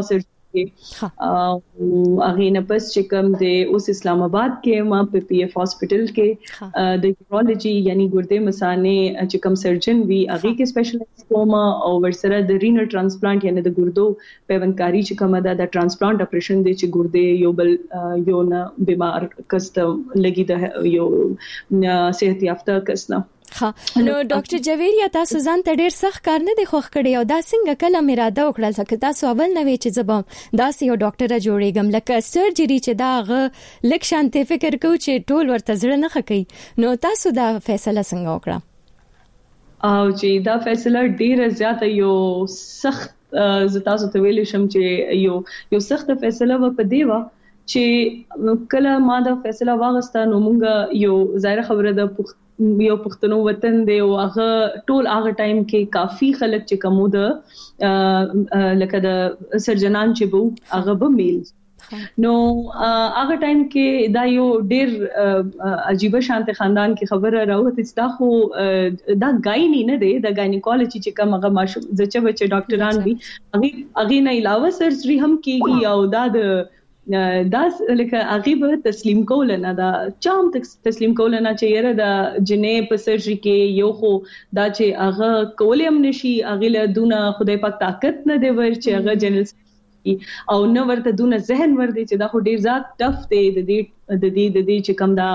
هغه نه پس چې کوم د اوس اسلام آباد کې ما په پی ایف هاسپټل کې د یورولوژي یعنی ګردې مثانه چې کوم سرجن وی هغه کې سپیشلیست کوم او ورسره د رینل ترانسپلانت یعنی د ګردو پیوندکاری چې کوم د ترانسپلانت اپریشن دی چې ګردې یو بل یو نه بیمار کس ته لګي د یو صحت یافته کس نه. نو ډاکټر جویریا تاسو ځان ته ډیر سخت کار نه دی خوښ کړی او دا څنګه کله مراده وکړل چې تاسو اول نه وی چې زبم داسې یو ډاکټر جوړېږم لکه سرجری چې دا غ لک شانتي فکر کو چې ټول ورته زړه نه خکې نو تاسو دا فیصله څنګه وکړه؟ او چې دا فیصله ډیره زیاته یو سخت تاسو ته ویل شم چې یو سخت فیصله و په دیوا چې کله ما دا فیصله واغسته نو مونږ یو ظاهر خبره ده یو پښتنو وطن دی او هغه ټول هغه ټایم کې کافي خلک چې کومو د لکه د سرجنان چې وو هغه به میل نو هغه ټایم کې دا یو ډیر عجیب شانت خاندان کې خبره راوته چې دا خو دا ګاینی نه دی د ګاینیکولوژي چې کوم هغه ماشوم زچ بچ ډاکټران وي هغه نه علاوه سرجری هم کیږي او دا د داس لکه هغه تسلیم کول نه دا چام تسلیم کول نه چې یره د جنې په سرجری کې یو خو دا چې هغه کولم نشي هغه له دونه خدای پاک طاقت نه دی ور چې هغه جنرال او نو ورته دونه ذهن ور دي چې دا خو ډیر زیات ټف دی د دې چې کوم دا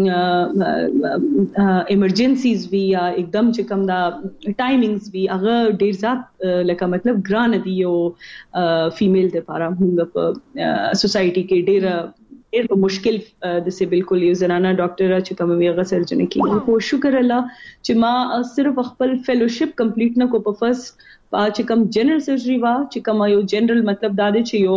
ایمرجنسیز وی یا एकदम چې کوم دا ټایمینګز وی هغه ډیر زیات لکه مطلب ګران دی یو فیمیل د لپاره موږ په سوسايټي کې ډیر مشکل د سه بالکل یو زنانه ډاکټر چې کوم وی هغه سرجن کې خو شکر الله چې ما صرف خپل فیلوشپ کمپلیټ نه کو په فرست چې کوم جنرال سرجری وا چې کوم یو جنرال مطلب دا دی چې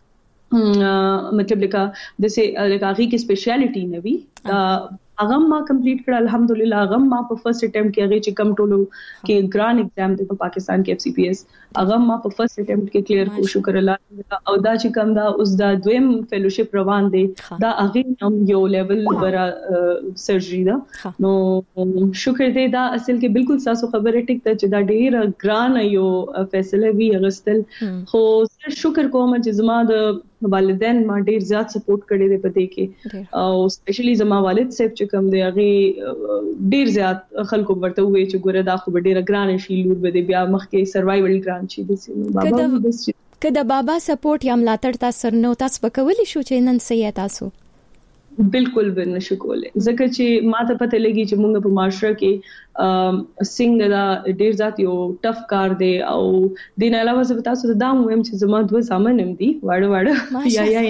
یو مطلب لکه د سه لکه هغه کې سپیشلیټی نه وی هغه ما کمپلیټ کړ الحمدلله هغه ما په فرست اټمپټ کې هغه چې کم ټولو کې ګران ایگزام دی په پاکستان کې FCPS هغه ما په فرست اټمپټ کې کلیر کو شکر الله او دا چې کم دا اوس دا دویم فیلوشپ روان دی دا هغه هم یو لیول برا سرجری دا نو شکر دې دا اصل کې بالکل تاسو خبره ټیک ته چې دا ډیر ګران یو فیصله وی غستل خو شکر کوم چې زما د والدین ما ډیر زیات سپورټ کړی دی په دې کې او سپیشلی زما والد صاحب چې کوم دی هغه ډیر زیات خلکو ورته وی چې ګوره دا خو ډیر ګران شي لور به بیا مخکې سروایوال ګران شي د بابا کله بابا سپورټ یا ملاتړ تاسو نو تاسو پکولی شو چې نن سې تاسو بالکل به نشو کولای ځکه چې ما ته پته لګي چې موږ په معاشره کې څنګه دا ډیر ذات یو ټف کار دی او دین علاوه زه تاسو ته دا وایم چې زما دوه زامن هم دي واړه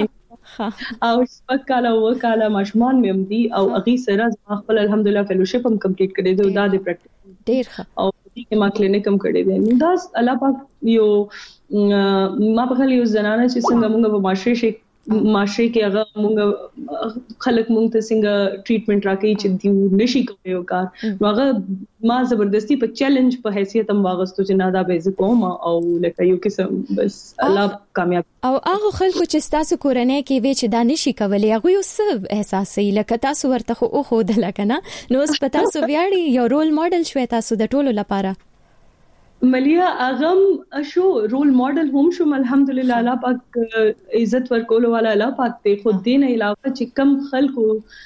یا او شپږ کاله ماشومان مې هم دي او اغي سره خپل الحمدلله فیلوشپ هم کمپلیټ کړی دی دا د پریکټیس ډیر ښه او دې ما کلینیک هم کړی دی دا الله پاک یو ما په خلی یو زنانه چې څنګه موږ په معاشره کې هغه موږ خلک موږ ته څنګه ټریټمنټ راکړي چې دی نشي کوي او کار نو هغه ما زبردستی په چیلنج په حیثیت هم واغستو چې نه دا به کوم او لکه یو قسم بس الله کامیاب او هغه خلکو چې تاسو کورنۍ کې وی چې دا نشي کولای هغه یو څه احساسي لکه تاسو ورته خو د لکنه نو اوس په تاسو ویاړي یو رول ماډل شوي تاسو د ټولو لپاره ملیا اغم شو رول ماډل هم شو الحمدلله الله پاک عزت ورکول والا الله پاک ته خود دین علاوه چې کم خلکو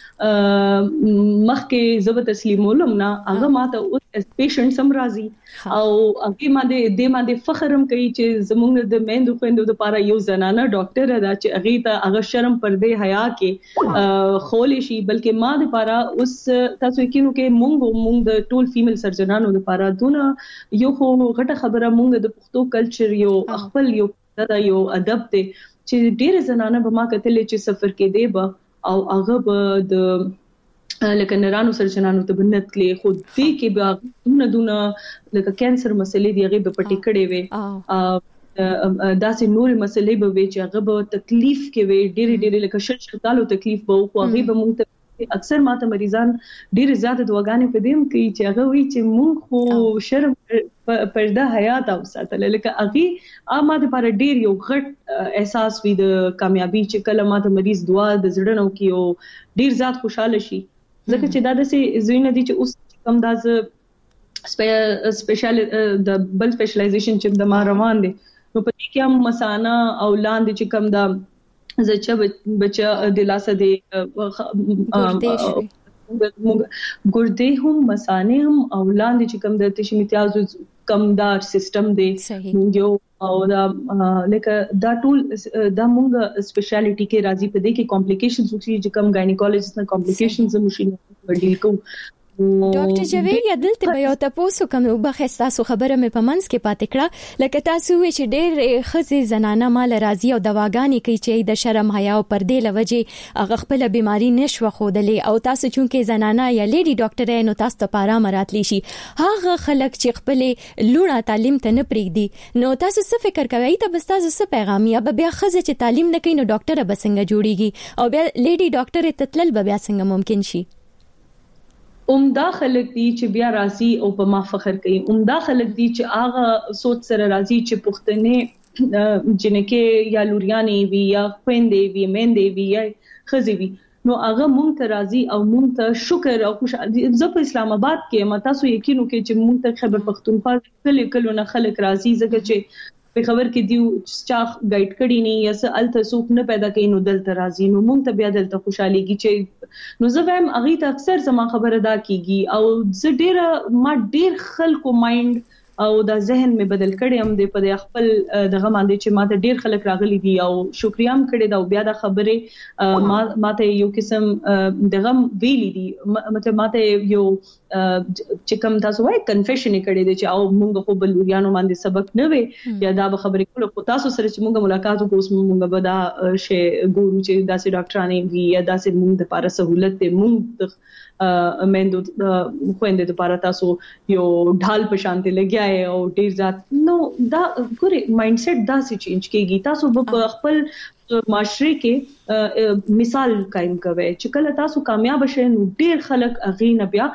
مخکې زب تسلیمولم نه هغه ماته اوس پیشنټ سم راضي او هغه ماده فخرم کوي چې زموږ د میندو خويندو لپاره یو زنانه ډاکټر ادا چې هغه ته هغه شرم پردې حیا کې خولې شي بلکې ما لپاره اوس تاسو کینو کې مونږ د ټول فیمیل سرجنانو لپاره دونه یو خو غټه خبره مونږ د پښتو کلچر یو خپل یو ادب ته چې ډېر زنانه به ما کتلې چې سفر کې دی به او هغه به د لکه نرانو سرجنانو ته بنت کړي خو دې کې به دونه لکه کانسر مسلې دی هغه به پټی کړي وي داسې نور مسلې به وي چې هغه به تکلیف کې وي ډېر لکه شلو تکلیف به خو هغه به مونږ اکثر ماته مریضان ډیر زیاته دواګانې په دیم کوي چې هغه وی چې مونږ خو شرم پرده حیات او ساتل لکه هغه ماته پر ډیر یو غټ احساس وي د کامیابی چې کله ماته مریض دعا د زړه نو کیو ډیر زیات خوشاله شي ځکه چې دا د سې زوینه دي چې اوس کم داز سپیشل د بل سپیشلایزیشن چې د ما روان دي نو په دې کې هم مثانه او لاندې چې کوم دا زچا بچا دلاسه دی ګردې هم مثانه هم او لاندې چې کوم د تشمیتیاز کمدار سیستم دی یو او دا لکه دا ټول دا مونږ سپیشلیټي کې راځي په دې کې کمپلیکیشنز چې کوم ګاینیکولوژیست نه کمپلیکیشنز مشین ډیل کوم ډاکټر جویر یا دلته به یو تاسو کوم وبخښ تاسو خبره مې پمنس کې پاتې کړه لکه تاسو چې ډېر خزي زنانه مال راضي او دواګانی کوي چې د شرم حیا او پردې لوجه هغه خپل بيماري نشو خودلې او تاسو چونکه زنانه یا لیډي ډاکټر نو تاسو ته پاره مراتلی شي هغه خلک چې خپل لوړه تعلیم ته نه پریږدي نو تاسو څه فکر کوئ ته بس تاسو څه پیغام یا بیا خزه چې تعلیم نه کوي نو ډاکټر به څنګه جوړيږي او بیا لیډي ډاکټر ته تلل به بیا څنګه ممکن شي عمده خلک دي چې بیا راضي او په ما فخر کوي عمده خلک دي چې هغه سوچ سره راضي چې پښتنې جنکه یا لوریانې وی یا خويندې وی مېندې وی یا خزي وی نو هغه مونږ ته راضي او مونږ ته شکر او خوشاله زه په اسلام آباد کې متا سو یقینو کې چې مونږ ته خیبر پختونخوا کله نه خلک راضي زګه چې په خبر کې دیو چا گایډ کړي نه یا څه الته سوق نه پیدا کین نو دلته راځي نو مونږ ته بیا دلته خوشاليږي چې نو زه هم اغه ته اکثر زما خبره دا کیږي او زه ډېر خلکو مایند او دا ذهن می بدل کړي هم د په خپل دغه باندې چې ماته ډېر خلک راغلي دي او شکریا هم کړي دا بیا د خبره ماته یو قسم دغه ویلي دي مطلب ماته یو چې کوم تاسو وایي کنفیشن کړي دي چې او مونږ خو بلوریانو باندې سبق نه وي یا دا به خبرې کول خو تاسو سره چې مونږ ملاقات وکړو مونږ به دا شی ګورو چې داسې ډاکټرانه وي یا داسې مونږ د لپاره سہولت ته مونږ مندو خويندې لپاره تاسو یو ډال په شانته لګیاي او ډیر ذات نو دا ګوري مایند سیټ دا سي چینج کیږي تاسو په خپل معاشره کې مثال قائم کوي چې کله تاسو کامیاب شئ نو ډیر خلک اغینه بیا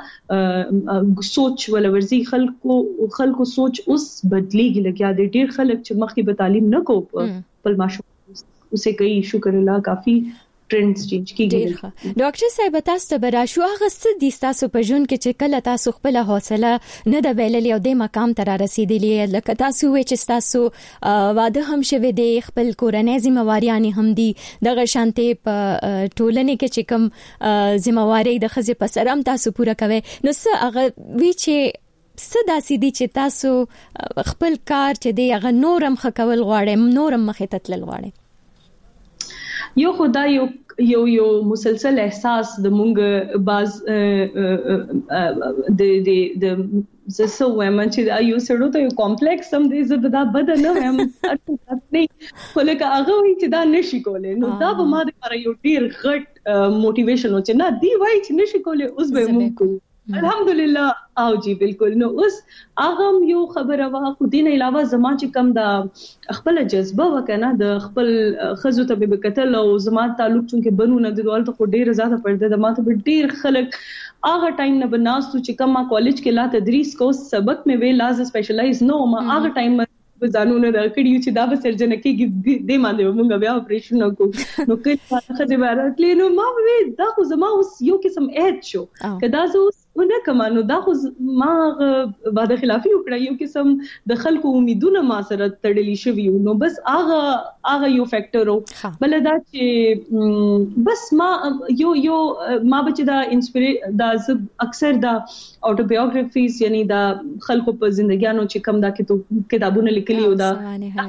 سوچ ولورزي خلکو سوچ اوس بدليږي لګیا دي ډیر خلک چې مخکې به تعلیم نه کو په معاشره اوسه کوي شکر الله کافي ټرندز چینج کیږي ډاکټر صاحب تاسو ته براشو هغه څه دي تاسو په ژوند کې چې کله تاسو خپل حوصله نه د ویللې او د مقام ته رسیدلی لکه تاسو چې تاسو واده هم شوه د خپل کورنۍ ذمہواریاں هم دي دغه شانته په ټولنه کې چې کوم ذمہواری د خزې په سر هم تاسو پوره کوي نو څه هغه وی چې صدا سيدي چې تاسو خپل کار چې دی هغه نورم خکول غواړي نورم مخې ته تلل غواړي یو خدای یو مسلسل احساس د مونږ باز د زسو ومن چې یو سړو ته یو کمپلیکس هم دې زبدا بدل نه هم نه ولکه هغه وی چې دا نشي کولای نو دا به ما لپاره یو ډیر غټ موټیویشن و چې نه دی وای چې نشي کولای اوس به مونږ الحمدلله او جی بالکل نو اوس هغه یو خبره وا خو دین علاوه زما چې کم دا خپل جذبه وکنه د خپل خزو ته به قتل او زما تعلق چونکه بنونه د دوالته خو ډیر زیاته پرده د ماته به ډیر خلک هغه ټایم نه بناستو چې کم ما کالج کې لا تدریس کو سبق مې وی لاز سپیشلایز نو ما هغه ټایم بزانونه راکړیو چې دا به سرجن کېږي د مانده موږ بیا اپریشن وکړو نو کله خځه بارات لینو ما وی دا خو زما اوس یو قسم اهد شو کدا زه ونه کمانو دا خو ما واده خلافي وکړه یو قسم د خلکو امیدونه ما سره تړلې شوی نو بس هغه یو فیکټر بل دا چې بس ما یو ما بچ دا دا اکثر دا اوټوبیوګرافیز یعنی دا خلکو په ژوندګیانو چې کم دا کتابونه لیکلي او دا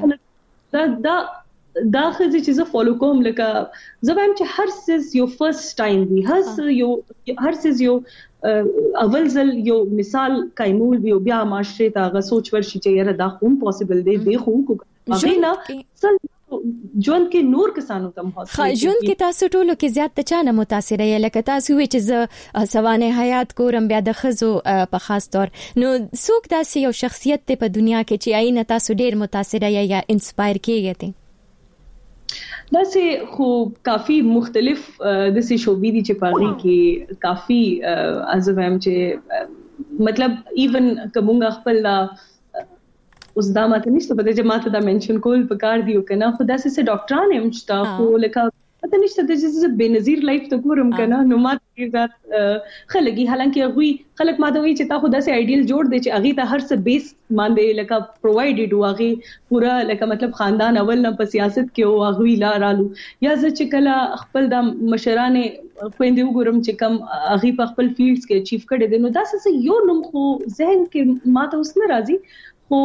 خزه چې زه فالو کوم لکه زه وایم چې هر سیز یو فرست ټایم دی هر سیز یو اول ځل یو مثال قائمول بیا معاشره ته غو سوچ ورشي چې یاره دا خو پوسیبل دی خو غینا ژوند کې نور کسانو ته حاصل ژوند کې تاسو ټولو کې زیات چانه متاثر یې لکه تاسو چې سوانه حیات کورم بیا د خزو په خاص طور نو څوک داسې یو شخصیت ته په دنیا کې چې عین تاسو ډیر متاثر یا انسپایر کیږئ داسې خو کافی مختلف داسې شوبې دي چې پاږي کې کافی ازوام چې مطلب ایون کومه خپل اوس دا ماته نشته په دې چې ماته دا منشن کول پکار دیو کنه خو داسې ډاکټران هم چې خو لکه پته نشته د چې بنظیر لایف ته ګورم کنه نو ما ذات خلګي حالانکه غوي خلک ما دوی چې تا خو داسې ایډیل جوړ دی چې اغه ته هر څه بیس باندې لکه پرووایډډ واغي پورا لکه مطلب خاندان اول نه په سیاست کې او اغوي لا رالو یا چې کله خپل د مشرانه خويندې وګورم چې کم اغه په خپل فیلډز کې اچیو کړي دي نو داسې یو نوم خو ذهن کې ما ته اوس نه راځي خو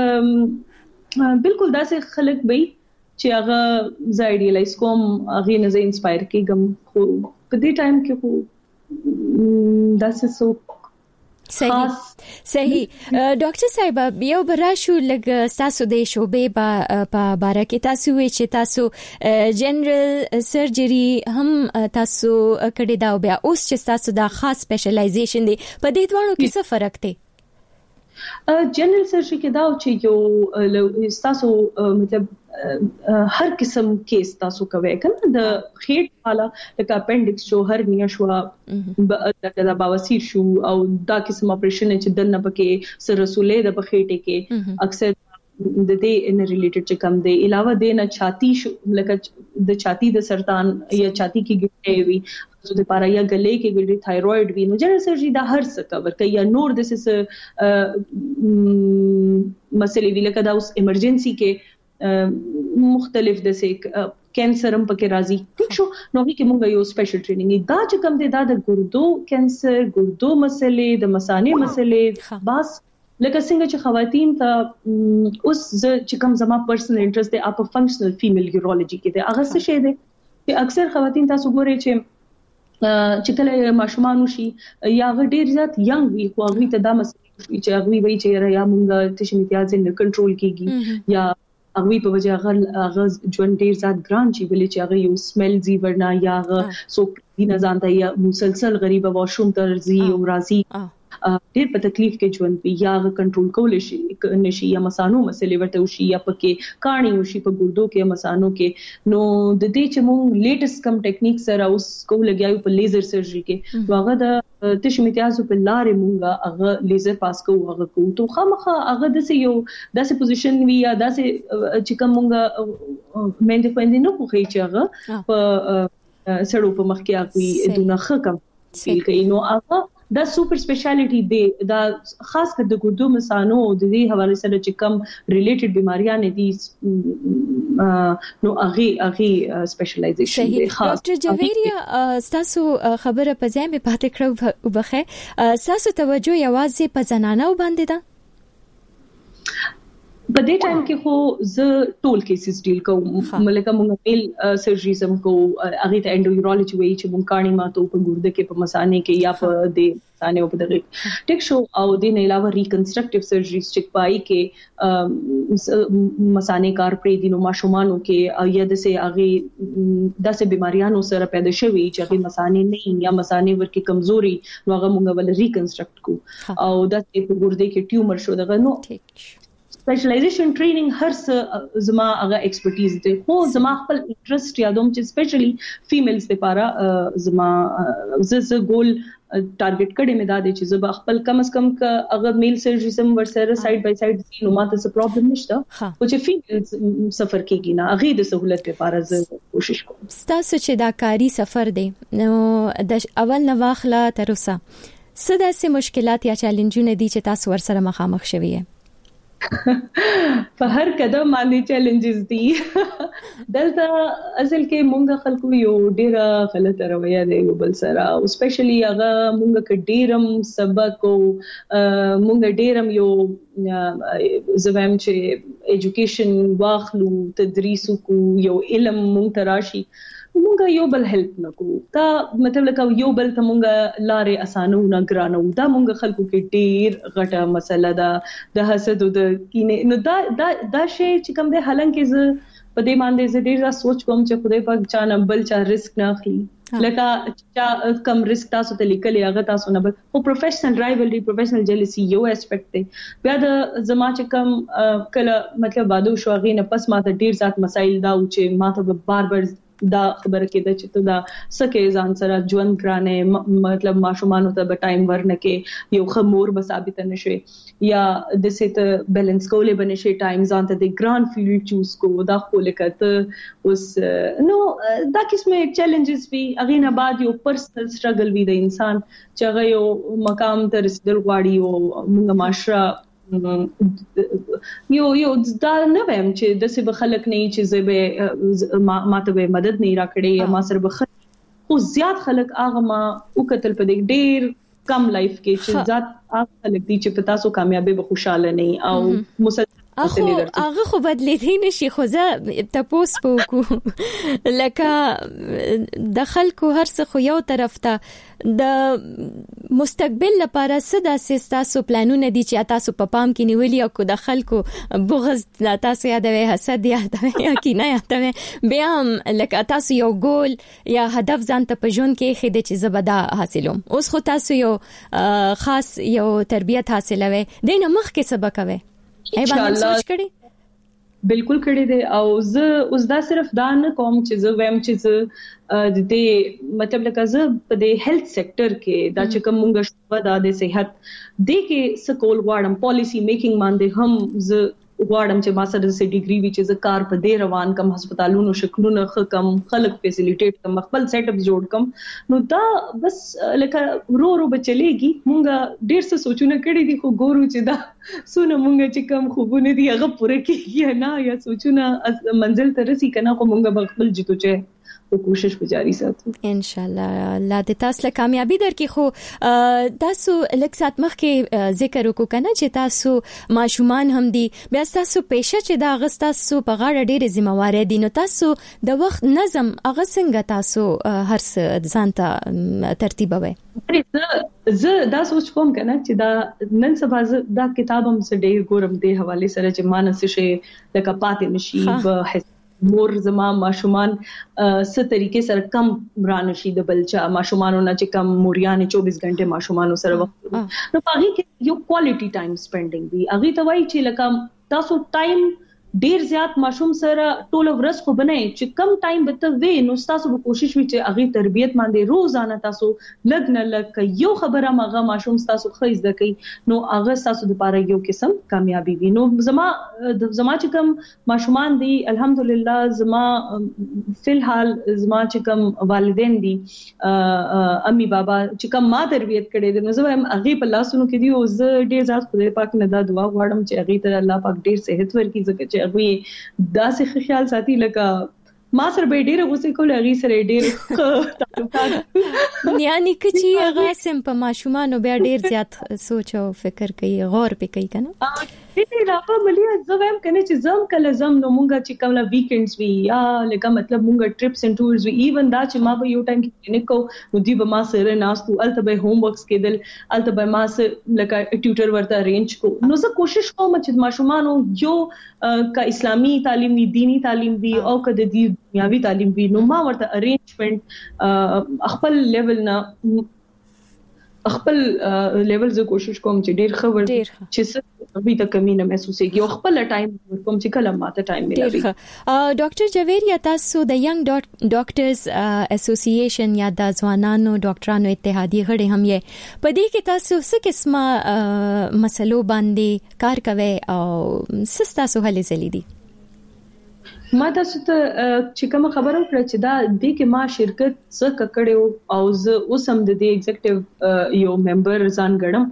بالکل داسې خلک به چې هغه ز ایډیالایز کوم هغه نه ز انسپایر کیږم خو په دې ټایم کې خو داسې سو صحیح ډاکټر صاحب یو براشو لګ تاسو د شوبې په باره کې تاسو وی چې تاسو جنرال سرجری هم تاسو کړی دا بیا اوس چې تاسو دا خاص سپیشلایزیشن دی په دې دوانو کې څه فرق دی جنرال سرجری کې دا چې یو تاسو مطلب هر قسم کیس تاسو کوي کنه د خېټ والا د اپنډکس شو هرنیا شو د بواسیر شو او دا قسم اپریشن چې دنه پکې سر رسولې د بخېټه کې اکثر د دې ان ریلیټډ چې کم دی علاوه د نه چھاتی شو لکه د چھاتی د سرطان یا چھاتی کې ګټې وي زه د پاره یا گلې کې ګډي تایرویډ وی نو جنرال سرجری دا هر څه کور کوي یا نور د مسلې وی لکه دا اوس ایمرجنسي کې مختلف د کینسر هم پکې راځي ٹھیک شو نو کې مونږ یو سپیشل ټریننګ دا چې کوم دی دا د ګردو کینسر ګردو مسلې د مثانې مسلې بس لکه څنګه چې خواتین ته اوس چې کوم زما پرسنل انټرست دی اپ فنکشنل فیمیل یورولوژي کې دی هغه څه شي دی چې اکثر خواتین تاسو ګورئ چې کله ماشومان شي یا ډېر زیات ینګ وي خو هغه ته دا مسلې چې هغه وی چې یا مونږ تشم امتیاز نه کنټرول کیږي یا هغه په وجه هغه ژوند ډیر زیات ګران شي ولې چې هغه یو سمل زی ورنا یا هغه څوک نه ځانته یا مسلسل غریب واشوم ترزي او راضي ډیر په تکلیف کې ژوند وي یا هغه کنټرول کول شي نشي یا مسانو مسلې ورته وشي یا پکې کاڼي وشي په ګردو کې مسانو کې نو د دې چې مونږ لیټیسټ کم ټیکنیک سره اوس کو لګیاو په لیزر سرجری کې هغه د تشم امتیاز په لارې مونږه هغه لیزر پاس کوو هغه کو تو خامخه هغه د یو داسې پوزیشن وی یا داسې چې کوم مونږه مېند خويندې نو خو چې هغه په سړو په مخ کې هغه دونه خکم فیل کوي نو هغه دا سپر سپیشلیټی دی دا خاص کر د ګردو مسانو د دې حواله سره چې کم ریلیټډ بیماریاں نه دي نو هغه سپیشلایزیشن دی خاص ډاکټر جویریا تاسو خبره په ځای مې پاتې کړو وبخه تاسو توجه یوازې په زنانو باندې ده په دې ټایم کې خو زه ټول کیسز ډیل کوم ملکه مونږ میل سرجریزم کو هغه ته انډویورولوژي وایي چې مونږ کاڼي ماتو په ګرده کې په مثانه کې یا په دې مثانه په دغه ټیک شو او د نه علاوه ریکنسټرکټیو سرجریز چې پای کې مثانه کار پرې دي نو ماشومانو کې یا د سه هغه داسې بیماریانو سره پیدا شوي چې هغه مثانه نه یا مثانه ورکه کمزوري نو هغه مونږ ول ریکنسټرکټ کو او د په ګرده کې ټیومر شو دغه نو سپیشلایزیشن ټریننګ هر څه زما هغه ایکسپرټیز دی خو زما خپل انټرست یادوم چې سپیشلی فیمیلز لپاره زما زه ګول ټارګټ کړی مې دا دی چې زه خپل کم از کم هغه میل سرجریزم ورسره سایډ بای سایډ نو ماته څه پرابلم نشته خو چې فیمیلز سفر کېږي نه هغه د سہولت لپاره زه کوشش کوم تاسو چې دا کاری سفر دی نو د اول نه واخله تر اوسه څه داسې مشکلات یا چیلنجونه دي چې تاسو ورسره مخامخ شوي په هر قدم باندې چیلنجز دي دلته اصل کې مونږ خلکو یو ډیره غلطه رویه دی یو بل سره او سپیشلی هغه مونږ کې ډیرم سبق او مونږ ډیرم یو زویم چې ایجوکیشن واخلو تدریس کو یو علم مونږ تراشي مونږه یو بل هیلپ نکو دا مطلب لکه یو بل ته مونږه لارې اسانو نه ګرانو دا مونږ خلکو کې ډیر غټه مسله ده د حسد او د کینې نو دا شی چې کوم دی حالانکه زه په دې باندې ډیر سوچ کوم چې خدای پاک چا بل چا ریسک نه اخلي لکه چا کم ریسک تاسو ته لیکلي هغه تاسو نه بل او پروفیشنل رایولري پروفیشنل جیلسی یو اسپیکټ دی بیا د زما چې کوم کله مطلب وادو شو غي نه پس ماته ډیر ذات مسایل دا او چې ماته بار دا خبره کېده چې ته دا سکه ځان سره ژوند ګرانه مطلب ماشومان ته ټایم ورنکه یو خمور به ثابت نشي یا د سیت بیلانس کولې بنشي ټایم ځان ته د ګران فیلډ چوز کو دا خو لکه اوس نو دا قسمه چیلنجز وی اغه نه بعد یو پرسنل سټرګل وی د انسان چې هغه یو مقام ته رسیدل غواړي او موږ معاشره یو دا نه ویم چې د څه بخلک نه چې زه ماته به مدد نه راکړي یا ما سره بخ خو زیات خلک هغه ما او قتل په دې ډیر کم لایف کې چې ذات هغه خلک دي چې پتا سو کامیابی به خوشاله نه او مسلسل هغه خو بدلیدي نشي خو زه تاسو پوکو لکه د خلکو هر څه خو یو طرف ته د مستقبل لپاره صدا سیستاسو پلانونه دي چې تاسو په پام کې نیولي او کو د خلکو بغض تاسو یادوي حسد یادوي یا کینه یادوي بیا لکه تاسو یو ګول یا هدف ځان ته په ژوند کې خېده چې زبدا حاصلوم اوس خو تاسو یو خاص یو تربیت حاصلوي دینه مخ کې سبق کوي ای باندې سوچ کړی بالکل کړی دی او زه اوس دا صرف دا نه کوم چې زه ویم چې زه د دې مطلب لکه زه په دې هیلث سېکټر کې دا چې کوم موږ شوه دا د صحت د کې سکول غواړم پالیسی میکینګ باندې هم زه غواړم چې ما سره د ډیګري وی چې زه کار په دې روان کم هسپتالونو شکلونه کم خلک فیسیلیټیټ کم خپل سیټ اپ جوړ کم نو دا بس لکه رو بچلېږي مونږه ډیر څه سوچونه کړی دي خو ګورو چې دا سونه مونږه چې کم خوبونه دي هغه پوره کیږي نه یا سوچونه منزل ته رسي کنه خو مونږه خپل جتو چې کوشش به جاری ساتو ان شاء الله الله دې تاسو له کامیابی درکې خو تاسو لکه سات مخکې ذکر وکړو کنه چې تاسو ماشومان هم دي بیا تاسو پېښه چې دا غستاسو په غاړه ډېرې ذمہواري دي نو تاسو د وخت نظم هغه څنګه تاسو هر څه ځان ته ترتیبوي زه دا سوچ کوم کنه چې دا نن سبا دا کتاب هم څه ډېر ګورم دی حواله سره چې مانس شي لکه پاتې نشي په مور زما ماشومان څه طریقې سره کم برانشي د بلچا ماشومانو نه چې کم موريان 24 غنټه ماشومانو سره وخت نو پاغي کې یو کوالټي ټایم سپینډینګ دی اغه توای چې لکه تاسو ټایم ډیر زیات ماشوم سره ټول ورځ خو بنئ چې کم ټایم به ته وې نو تاسو به کوشش وکړئ چې اغه تربيت باندې روزانه تاسو لګ نه لګ یو خبره ماغه ماشوم تاسو خیز دکې نو اغه تاسو لپاره یو قسم کامیابی وي نو زما چې کم ماشومان دي الحمدلله زما فلحال زما چې کم والدین دي امي بابا چې کم ما تربيت کړي دي نو زه هم اغه په لاسونو کې دي او زه ډیر ځات خدای پاک نه دا دعا غواړم چې اغه ته الله پاک ډیر صحت ورکړي ځکه وی داسې خیال ساتي لکه ما سره به ډیره غوسه کول هغه سره ډیر تعلقات یعنی کچي هغه سم په ماشومان بیا ډیر زیات سوچ او فکر کوي غور پې کوي کنه دې راپا ملي زویم کنه چې زم کله زم نو مونږه چې کومه ویکندز وی یا لکه مطلب مونږه ټریپس اینڈ ټورز وی ایون دا چې ما به یو ټایم کې نه کو نو دی به ما سره ناستو الته به هوم ورکس کېدل الته به ما سره لکه ټیوټر ورته ارینج کو نو زه کوشش کوم چې ماشومانو یو کا اسلامي تعلیم وی دینی تعلیم وی او کده دی دنیاوی تعلیم وی نو ما ورته ارینجمنت خپل لیول نه خپل لیول زه کوشش کوم چې ډیر خبر چې څه به د کمی نه محسوسېږي او خپل ټایم کوم چې کله ماته ټایم ملي ډاکټر جویر یا تاسو د ینګ ډاکټرز اسوسییشن یا د ځوانانو ډاکټرانو اتحادیه غړي هم یې په دې کې تاسو څه قسمه مسلو باندې کار کوي او څه تاسو هلې زلي دي ما تاسو ته چې کوم خبره وکړه چې دا د کې ما شرکت څه کړو او زه اوس هم د دې ایگزیکټیو یو ممبر ځان ګڼم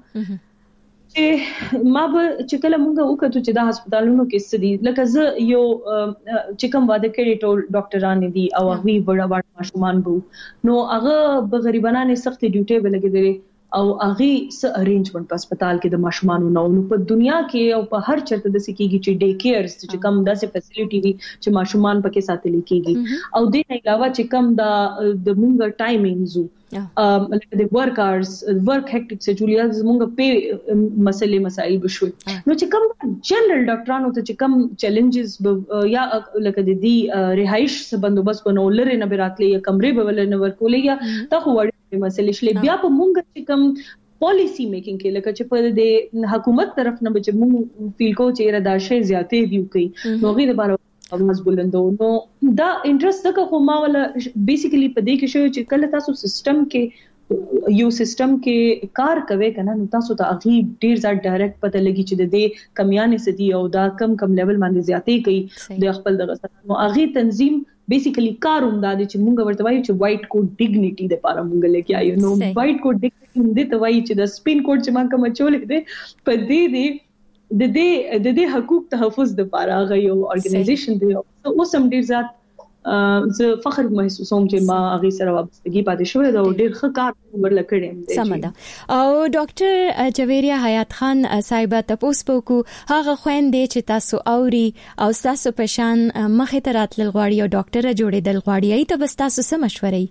چې ما به چې کله مونږ وکړو چې دا هسپتالونو کې ستدي لکه زه یو چې کوم واده کړی ټول ډاکټران دي او هغه وړ ماشومان بو نو هغه به غریبانه سخت ډیوټي بلګیدل او هغه س ارینجمنت په هسپتال کې د ماشومان نو په دنیا کې او په هر چرته د سکیږي چې ډے کیئرز چې کم داسې فیسیلیټي وي چې ماشومان پکې ساتل کېږي او د نه علاوه چې کم د مونږ ټایمینګز لکه د ورک اورز ورک هیکټیک سچولیا زمونږ په مسلې مسائل بشوي نو چې کوم جنرال ډاکټرانو ته چې کوم چیلنجز یا لکه د دې رهایش څخه بندوبست بنول لري نه براتلې یا کمرې به ول نه ورکولې یا ته خو وړي مسلې شلې بیا په مونږ چې کوم پالیسی میکینګ کې لکه چې په د حکومت طرف نه به چې مونږ فیل کو چې را داشه زیاتې دیو کوي نو غیر بار اواز بلندو نو دا انټرست دغه خو ما ولا بیسیکلی په دې کې شو چې کله تاسو سیستم کې یو سیستم کې کار کوي کنه نو تاسو ته اغي ډیر ځات ډایرکټ پته لګي چې د دې کمیانې سدي او دا کم لیول باندې زیاتې کوي د خپل دغه نو اغي تنظیم بیسیکلی کار همدا دي چې مونږ ورته وایو چې وایټ کوډ ډیګنیټي د لپاره مونږ لکه آیو نو وایټ کوډ ډیګنیټي دې ته وایي چې د سپین کوډ چې ما کوم چولې دي په دې د دې حقوق تحفظ د لپاره غيو ارګنايزيشن دی او سم ډیر ذات زه فخر محسوسوم چې ما هغه سره وابستګي پاتې شوې دا ډیر ښه کار ورلکړم دی سمدا او ډاکټر جویریه حیات خان صاحب تاسو په هغه خويندې چې تاسو اوري او تاسو په شان مخه ته راتل غواړي او ډاکټر جوړېدل غواړي ای ته بس تاسو سم مشورې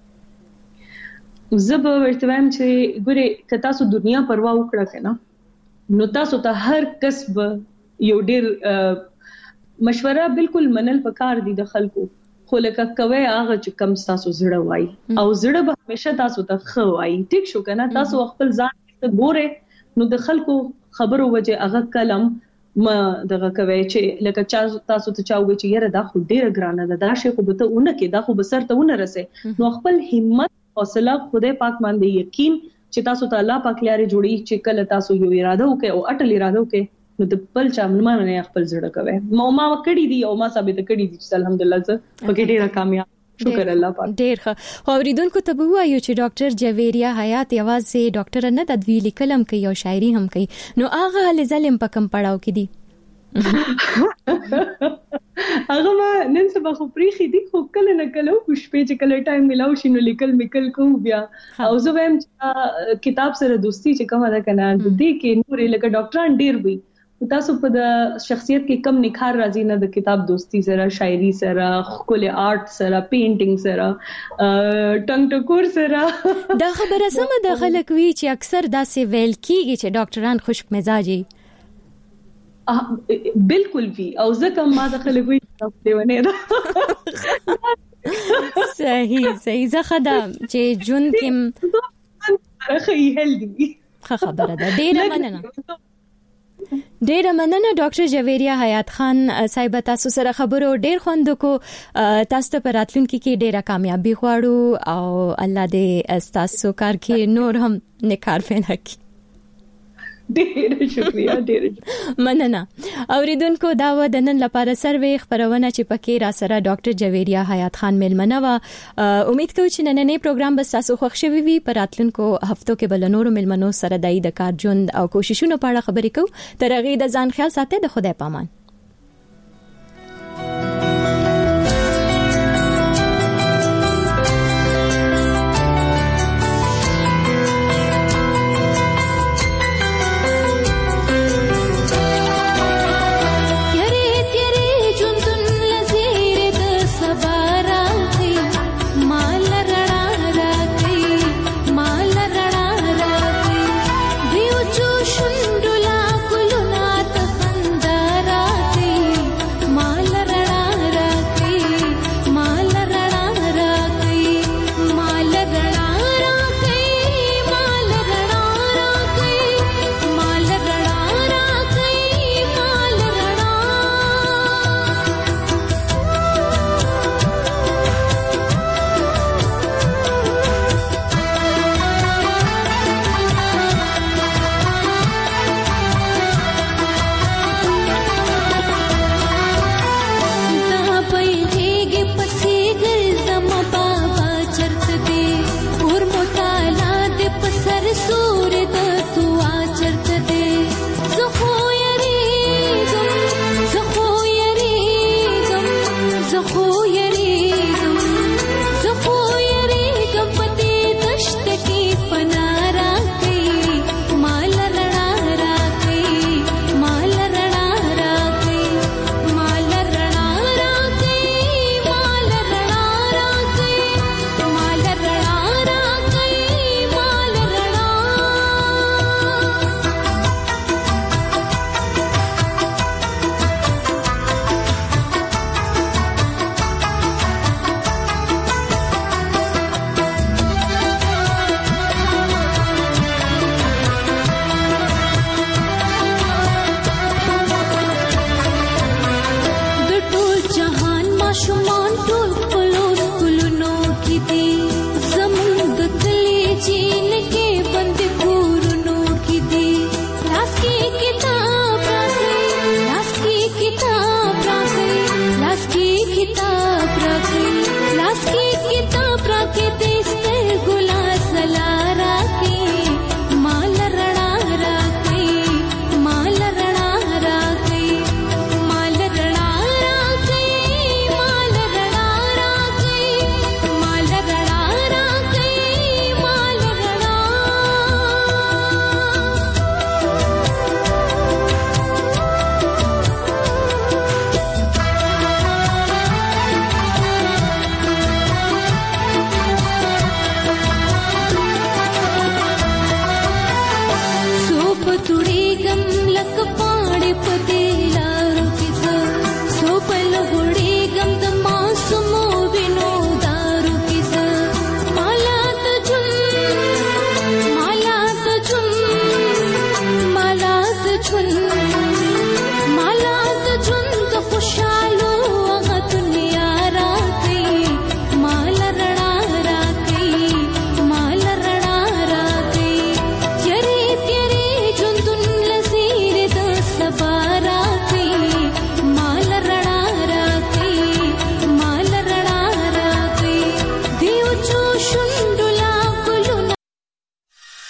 زه به ورته وایم چې ګوره که تاسو دنیا پروا وکړه کنه نو تاسو ته هر کسب یو ډیر مشوره بالکل منل پکار دي د خلکو خو لکه کوي هغه چې کم تاسو زړه وای او زړه به همیشه تاسو ته خو وای ټیک شو کنه تاسو خپل ځان ته ګوره نو د خلکو خبرو وجه هغه کلم ما دغه کوي چې لکه تاسو ته چاوي چې یره دا خو ډیر ګرانه ده دا شی خو به ته اونې کې دا خو به سر ته ونه رسې نو خپل همت حوصله خدای پاک باندې یقین چې تاسو ته الله پاک لاري جوړي چې کله تاسو یو اراده وکړئ او اټل اراده وکړئ نو د بل چا نه خپل زړه کوي ما کړی دي او ما ثابت کړی دي چې الحمدلله زه پکې ډیره کامیاب شکر الله پاک ډیر ښه اوریدونکو ته وایو چې ډاکټر جویریه حیات یوازې ډاکټر نه د ویلي کلم کوي او شاعري هم کوي نو هغه لزلم په کم پړاو کې دي هغه ما نن سبا خو پریخي دي خو کله نه کله شپې چې کله ټایم ملاو شي نو لیکل میکل کوم بیا او زه وایم چې کتاب سره دوستي چې کومه ده کنه د دې کې نور لکه ډاکټران ډیر وي تاسو په د شخصیت کې کم نکھار راځي نه د کتاب دوستي سره شاعري سره خپل آرټ سره پینټینګ سره ټنګ ټکور سره دا خبره سم ده خلک وی چې اکثر دا سی ویل کیږي چې ډاکټران خوش مزاجي بالکل وی او ځکه ما د خلک وی دیونه ده صحیح زه خدام چې جون کیم خی هلدی خبره ده ډیره مننه ډاکټر جویریه حیات خان صاحب تاسو سره خبرو ډیر خوند کو تاسو ته پراتلونکو کې ډیره کامیابی غواړو او الله دې تاسو کار کې نور هم نکار پیدا کړي ډیر شکریا ډیر مننه اوریدونکو دا و د نن لپاره سروي خبرونه چې پکې را سره ډاکټر جویریه حیات خان ملمنه و امید کوم چې نننې پروګرام به تاسو خوښ شوي وي پراتلونکو هفتو کې بل نور ملمنو سره د کار ژوند او کوششونو په اړه خبرې کوو تر هغه د ځان خیال ساتئ د خدای پامان